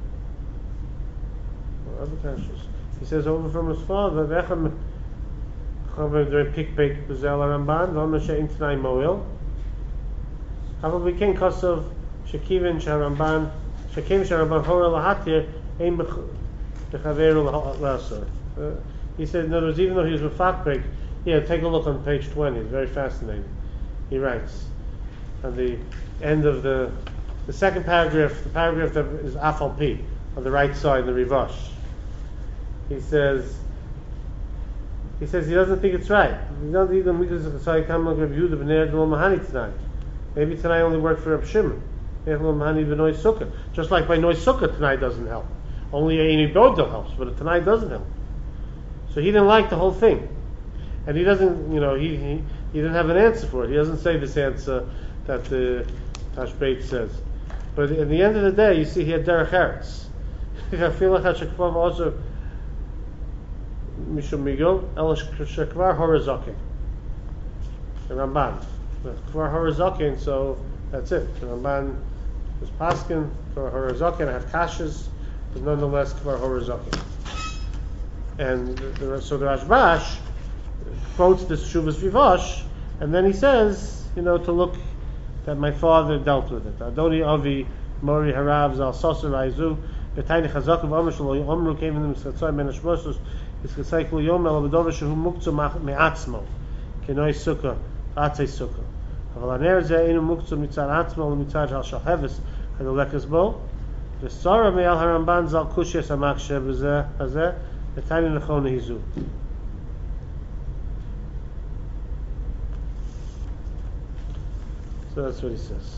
He says over from his father. Vechem chaver pikpek bezel Ramban v'amar she'in t'nai moel. However, we can't kosov shekivin sharamban shekim sharamban hora lahatir ein bechaveru l'asur. He said, in other words, even though he was with fakpek, yeah, take a look on page 20. It's very fascinating. He writes on the end of the second paragraph, the paragraph that is Afal Pi, on the right side, the Rivash. He says he doesn't think it's right. Maybe tonight only worked for Reb Shimon. Just like by Noi Sukkah tonight doesn't help. Only Eini Bodil helps, but tonight doesn't help. So he didn't like the whole thing. And he doesn't, he didn't have an answer for it. He doesn't say this answer that the Tashbeit says. But at the end of the day, you see he had Derech Eretz. I feel like HaShekvav also Mishum Migil El Shekvar Horazokin. The Ramban. Kvar Horazokin, so that's it. The Ramban is Paskin, Kvar Horazokin, I have Kashas, but nonetheless Kvar Horazokin. And so the Rashbash quotes this Shuvas Vivash, and then he says, to look that my father dealt with it. Adoni Avi Mori Harav Zal Sosar Aizu Betayni Chazak of Amr Shlo Yomru came in the Mitzvah Ben Hashmosus is Kesaykel Yom El Abadover Shehu Muktzah Me'atzmo Kenoi Sukkah Atzei Sukkah Aval Aner Zeh Inu Muktzah Mitzad Atzmo Mitzad Al Shalheves Hadolekas Bo V'Sara Me'al Haramban Zal Kushya Samak Shebezeh Hazeh Betayni Nechon Hizu. So that's what he says.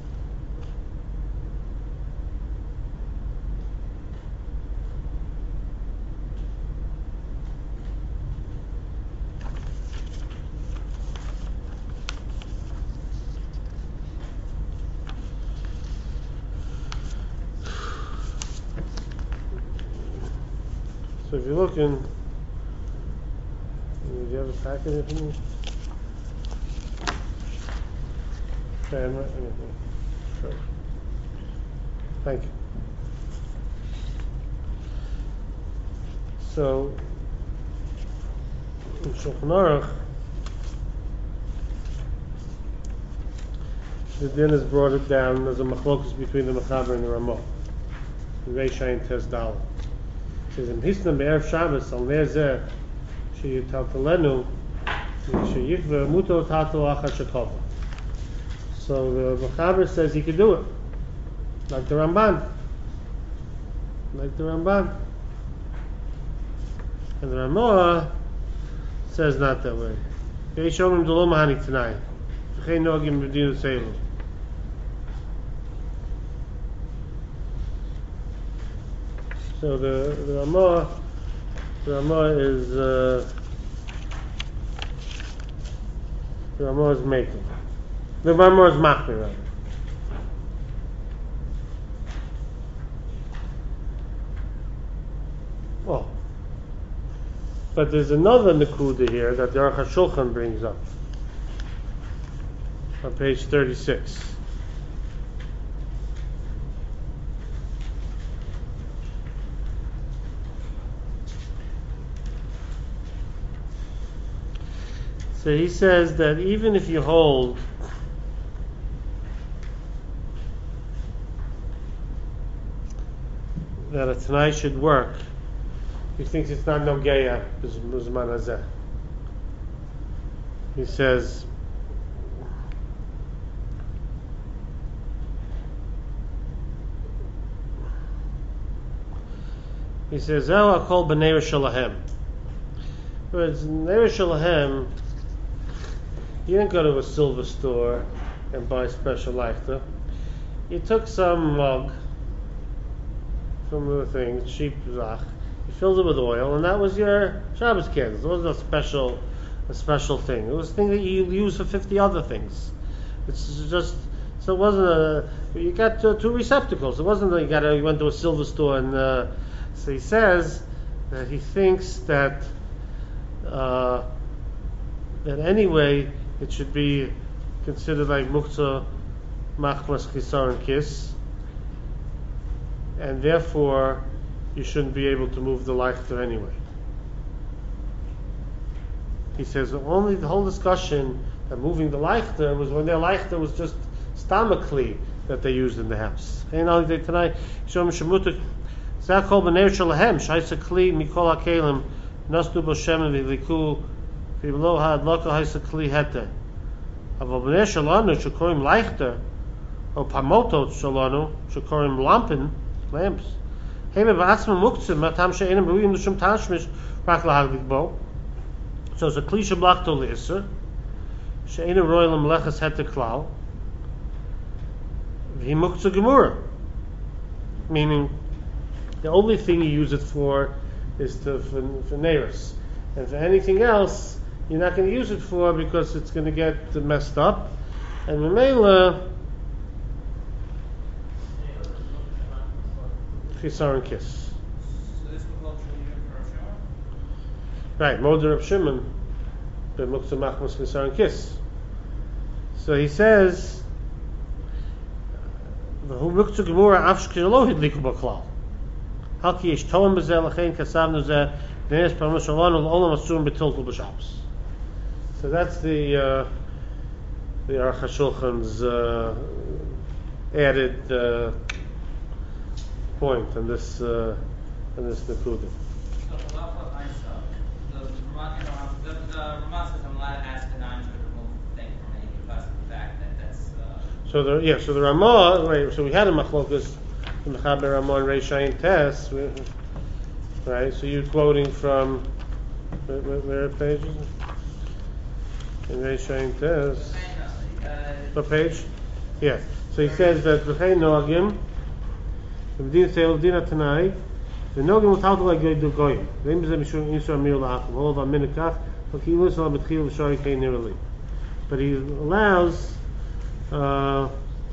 So if you look in, do you have a packet here for me? Sure. Thank you. So, in Shulchan Aruch, the din has brought it down as a machlokus between the Mechaber and the Ramah. Reisha and Tes Dal. It says, "In Hisna me'erev Shabbos al ner zeh sheyitaltalenu sheyichve muto tato achar shekova." So the Mechaber says he could do it, like the Ramban. And the Ramah says not that way. Yeshomim delo mahani tonight. V'chein nogim b'dinu seilu. So the Ramah is making. The Ramah is machmir, rather. Oh. But there's another Nakuda here that the Aruch HaShulchan brings up. On page 36. So he says that even if you hold that a Tanai should work he thinks it's not nogeya b'zman hazeh. He says, "El akol b'nei shalahem." Whereas Neiru Shalahem, you didn't go to a silver store and buy special lighter. You took some mug from the thing, cheap zach. You filled it with oil, and that was your Shabbos candles. It wasn't a special thing. It was a thing that you use for 50 other things. It's just so it wasn't you got two receptacles. It wasn't that you went to a silver store and so he says that he thinks that anyway it should be considered like muktzah machmas chisar and kiss, and therefore you shouldn't be able to move the lighter anyway. He says only the whole discussion of moving the lighter was when their lighter was just stomachly that they used in the house. And now tonight, shom shemutik zakol b'nei shalahem shaisa kli mikol hakelim nastu b'shem v'liku v'lo hadlaka haisa kli hete. Aval b'nei shalanu shekorim lighter or pamotot shalanu shekorim lamps. Heme b'atzma muktzim matam she'enim ruim l'shum tashmish rak lahagdik bo. So it's a kli sheblachto l'isser she'enim roilam lechas hete klal v'himuktzah gemura, meaning the only thing you use it for is for neiros, and for anything else you're not going to use it for because it's going to get messed up, and Memela chisar and kiss. So this would hold true even for Rav Shimon? Right, Moder Rav Shimon, b'muktzah machmas chisar and kiss. So he says, "V'hu muktzah gemura afshkir lo hidliku b'klal. Halki yesh toam b'zeh l'chein kasavnu zeh v'nes paramos shalanu l'olam asurim b'tiltul b'shabbos." So that's the Aruch HaShulchan's added point in this nekuda. So Halacha Isa, the Ramah says I'm allowed to ask the non to remove the thing from any because of the fact that that's So the Ramah, right? So we had a machlokas in the Chaber Ramah and Reish Ayin Tes, right? So you're quoting from where page is it? In Reish Ayin Tes, what page? Yeah. So he says that v'chein noagim, v'din seil dina tanai, the noagim u'taltu like do goyim. V'im b'zeh mishum yisra mir la'achim. Hol va minikach, v'kilu sal b'tchil v'shari kei nirali. But he allows to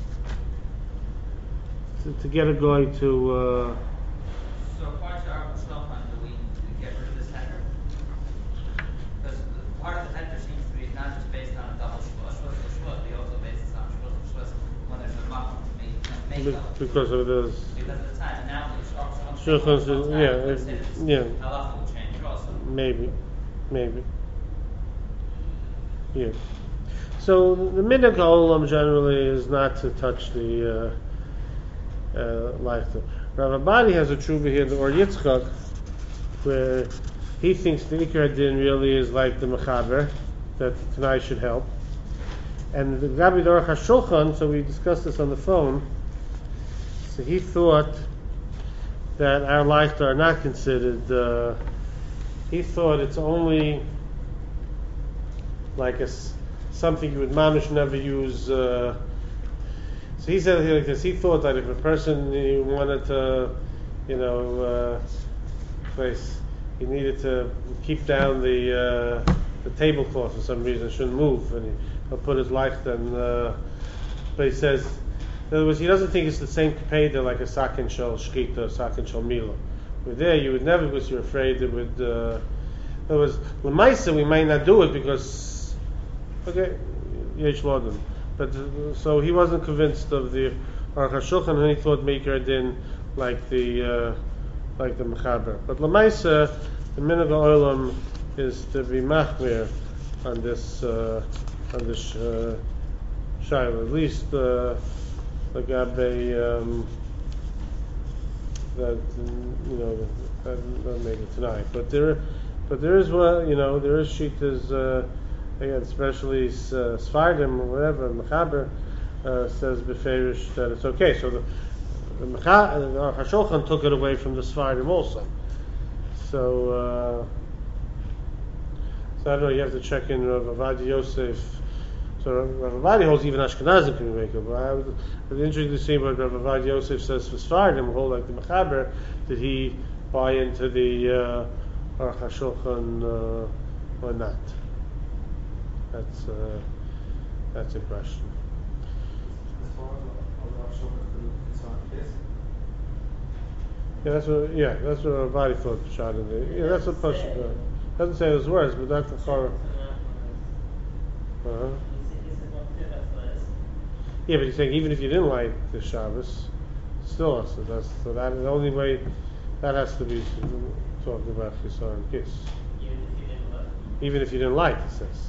get a guy to. So according to our Shulchan, do we get rid of this header? Because part of the header seems to be not just based on a double shvut, but also based on shvut when there's a macham to make Because of this. Because of the time, and now the Shulchan's, yeah. Halacha will change also. Maybe. Yeah. So the minhag ha'olam generally is not to touch the lighter. Rav Abadi has a tshuva here, the Or Yitzchak, where he thinks the Ikar Din really is like the Mechaber, that tonight should help. And the Gabi Aruch HaShulchan, so we discussed this on the phone, so he thought that our lighter are not considered, he thought it's only like something you would mamish never use. So he said like this. He thought that if a person wanted to, place, he needed to keep down the tablecloth for some reason, shouldn't move, and he'll put his life then. But he says, in other words, he doesn't think it's the same kapeda like a sakin shel shkita, sakin shel mila. With there, you would never, because you're afraid it would. In other words, with Maisa, we might not do it because. Okay, Yesh Lodim. But so he wasn't convinced of the Aruch HaShulchan, and he thought Meikar Din like the Mechaber. But Lamaisa, the minhag ha'olam is to be machmir on this shaila. At least that not maybe tonight, but there is what there is shittas again, especially Sfardim or whatever Mechaber says beferish that it's okay. So the Hashulchan took it away from the Sfardim also. So I don't know. You have to check in Rav Avadi Yosef. So Rav Avadi holds even Ashkenazim can be makeup. But it's interesting to see what Rav Avadi Yosef says for Sfardim, hold like the Mechaber. Did he buy into the Aruch HaShulchan or not? That's a question. As far as Aruch HaShulchan is on this. That's what Rav Avadi thought. Shot in there. Yeah, that's what Pasha doesn't say those words, but that's the Chorah. Yeah, but he's saying even if you didn't light the Shabbos, still also that's so that the only way that has to be talking about Chisar and Kiss. Even if you didn't light, he says.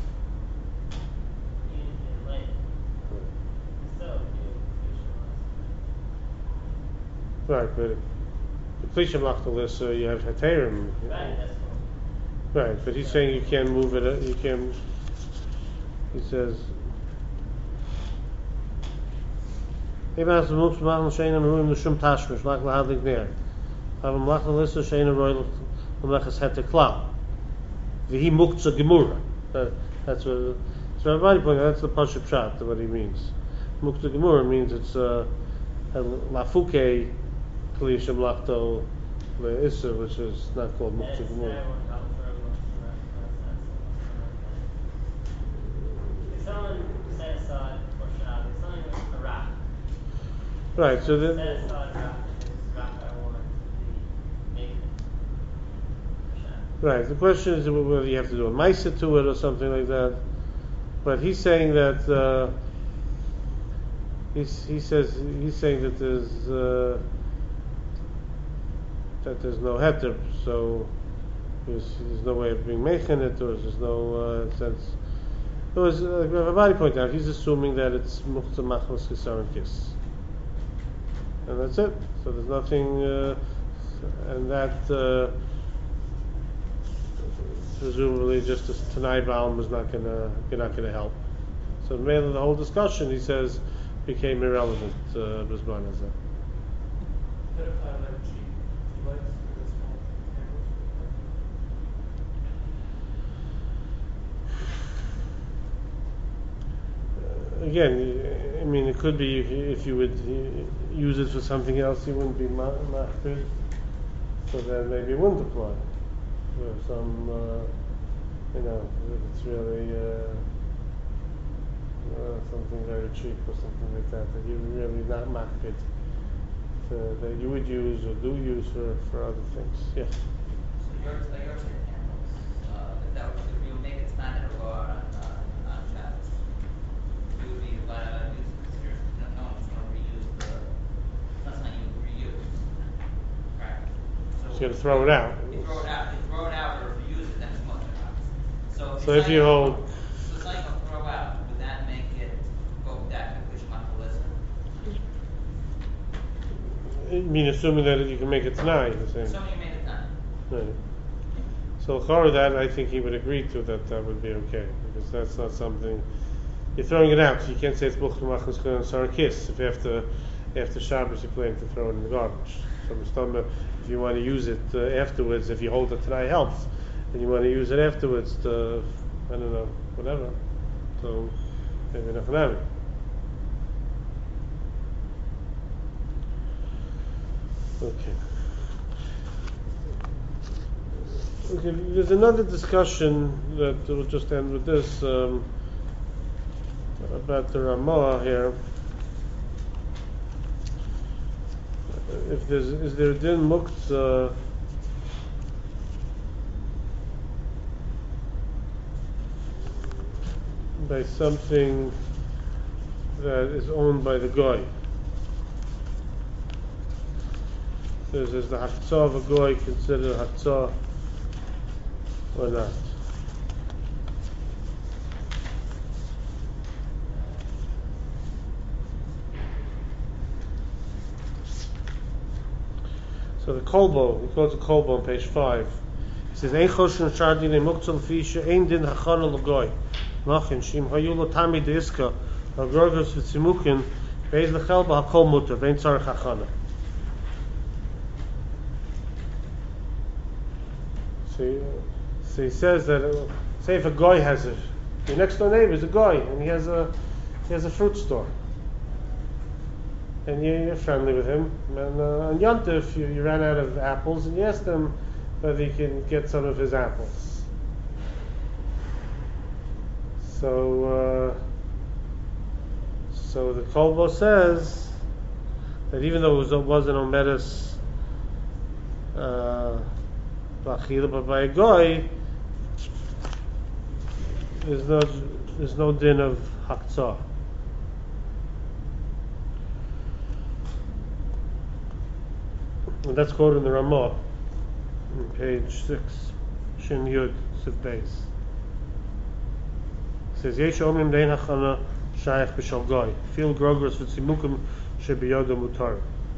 Right, but the Plishim Lachtalis, you have Heterim. Right, that's cool. Right, but he's saying you can't move it. You can't. He says. Even as the mooks machen sheina meruim l'shum tashmish lach lahadlik ner. Havam lach l'lissa sheina roy l'mechas hete klau. V'hi muktzah gemura. That's what. So everybody pointed out. That's the pashup pshat. What he means. Muktzah gemura means it's lafuke klishim lachto le'issa, which is not called muktzah gemura. Someone set aside for Shabbos, something like a wrap. Right, so Set then. aside wrap, this wrap I want to be making for Shabbos. Right. The question is whether you have to do a ma'isa to it or something like that. But he's saying that he's saying that there's no heter, so there's no way of being making it, or there's no sense. It was everybody pointed out. He's assuming that it's muchta machlos kisar and kiss, and that's it. So there's nothing, and that presumably just a Tanai Baum was not gonna help. So mainly the whole discussion, he says, became irrelevant. B'zman hazeh. Again, I mean, it could be if you would use it for something else, you wouldn't be machpid. So then maybe it wouldn't apply. For some, if it's really something very cheap or something like that you're really not machpid, that you would use or do use for other things. Yes. So you're saying if that was if you make it standard or on Shabbos, you would be allowed to use it because no one's going to reuse that's not you reuse, right? So you got to throw it out. You throw it out, or if you use it, then it's much enough. So if you hold. So it's like a throw out. Would that make it go back to Kishmat Melissa? I mean, assuming that you can make it tonight, you're saying. Assuming you made it done. Right. So Chara, that I think he would agree to that would be okay, because that's not something you're throwing it out. So you can't say it's buchta machos sarakis if after Shabbos you plan to throw it in the garbage. So if you want to use it afterwards, if you hold it tonight helps, and you want to use it afterwards to I don't know whatever. So maybe not. Okay. Okay, there's another discussion that we'll just end with this about the Ramah here. If is there din muktzah by something that is owned by the goy? Is the haftzah of a goy considered a haftzah or not? So So the kolbo, he quotes a kolbo on page 5. He says, "Ein choshen shardine muktzal fisha ein din hachana l'goy. Nachin shim hayulo tami deiska ha'grogos v'tzimukin beis lechelba hakol mutter vein tzarech hachana." So he says that say if a goy has it, your next door neighbor is a goy and he has a fruit store. And you're friendly with him, and on Yontif you ran out of apples, and you asked him whether he can get some of his apples. So the Kolbo says that even though it wasn't Omedes Lachila, but by a Goy, there's no din of Haktzah. And that's quoted in the Ramah, on page 6, Shin Yud Siv Beis. It says, "Yesh omrim dein hachana shayach b'shal goy. Fil grogros v'tzimukim shebiyoda mutar."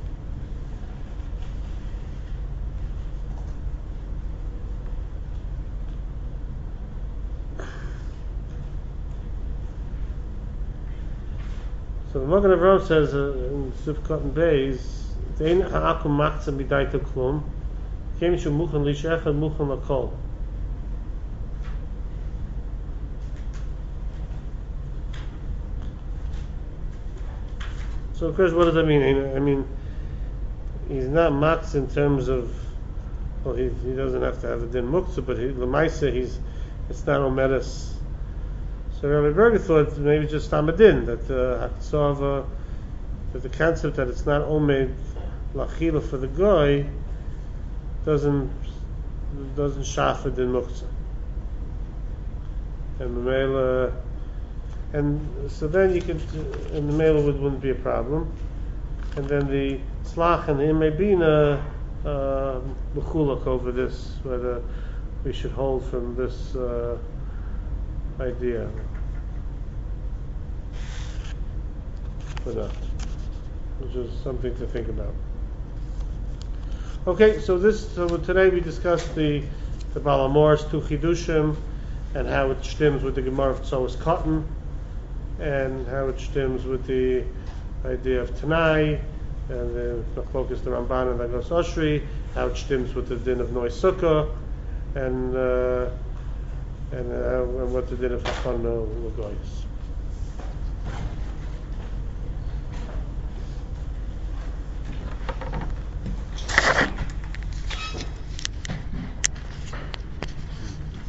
So the Magen Avraham says in Sivkot and Beis, "Dein ha'akum machzem b'daita klum, kem shu muchen lish echad muchen lakol." So of course, what does that mean? I mean, he's not matz in terms of, well, he doesn't have to have a din muktzah, but l'maisa it's not omedes. So Rabbi Berger thought maybe just tamadin that that the concept that it's not omed lachila for the goy doesn't shafer din muktzah, and the mela, and so then you could, and the mela wouldn't be a problem, and then the tzlach and the imebina mechulak over this, whether we should hold from this idea or not, which is something to think about. Okay, so today we discussed the Baal HaMaor's two chidushim and how it stems with the Gemara of Tzoas Cotton, and how it stems with the idea of Tanai and the focus the Ramban and Agos Oshri, how it stems with the din of Noi Sukkah, and what the din of Hachana L'Goyis.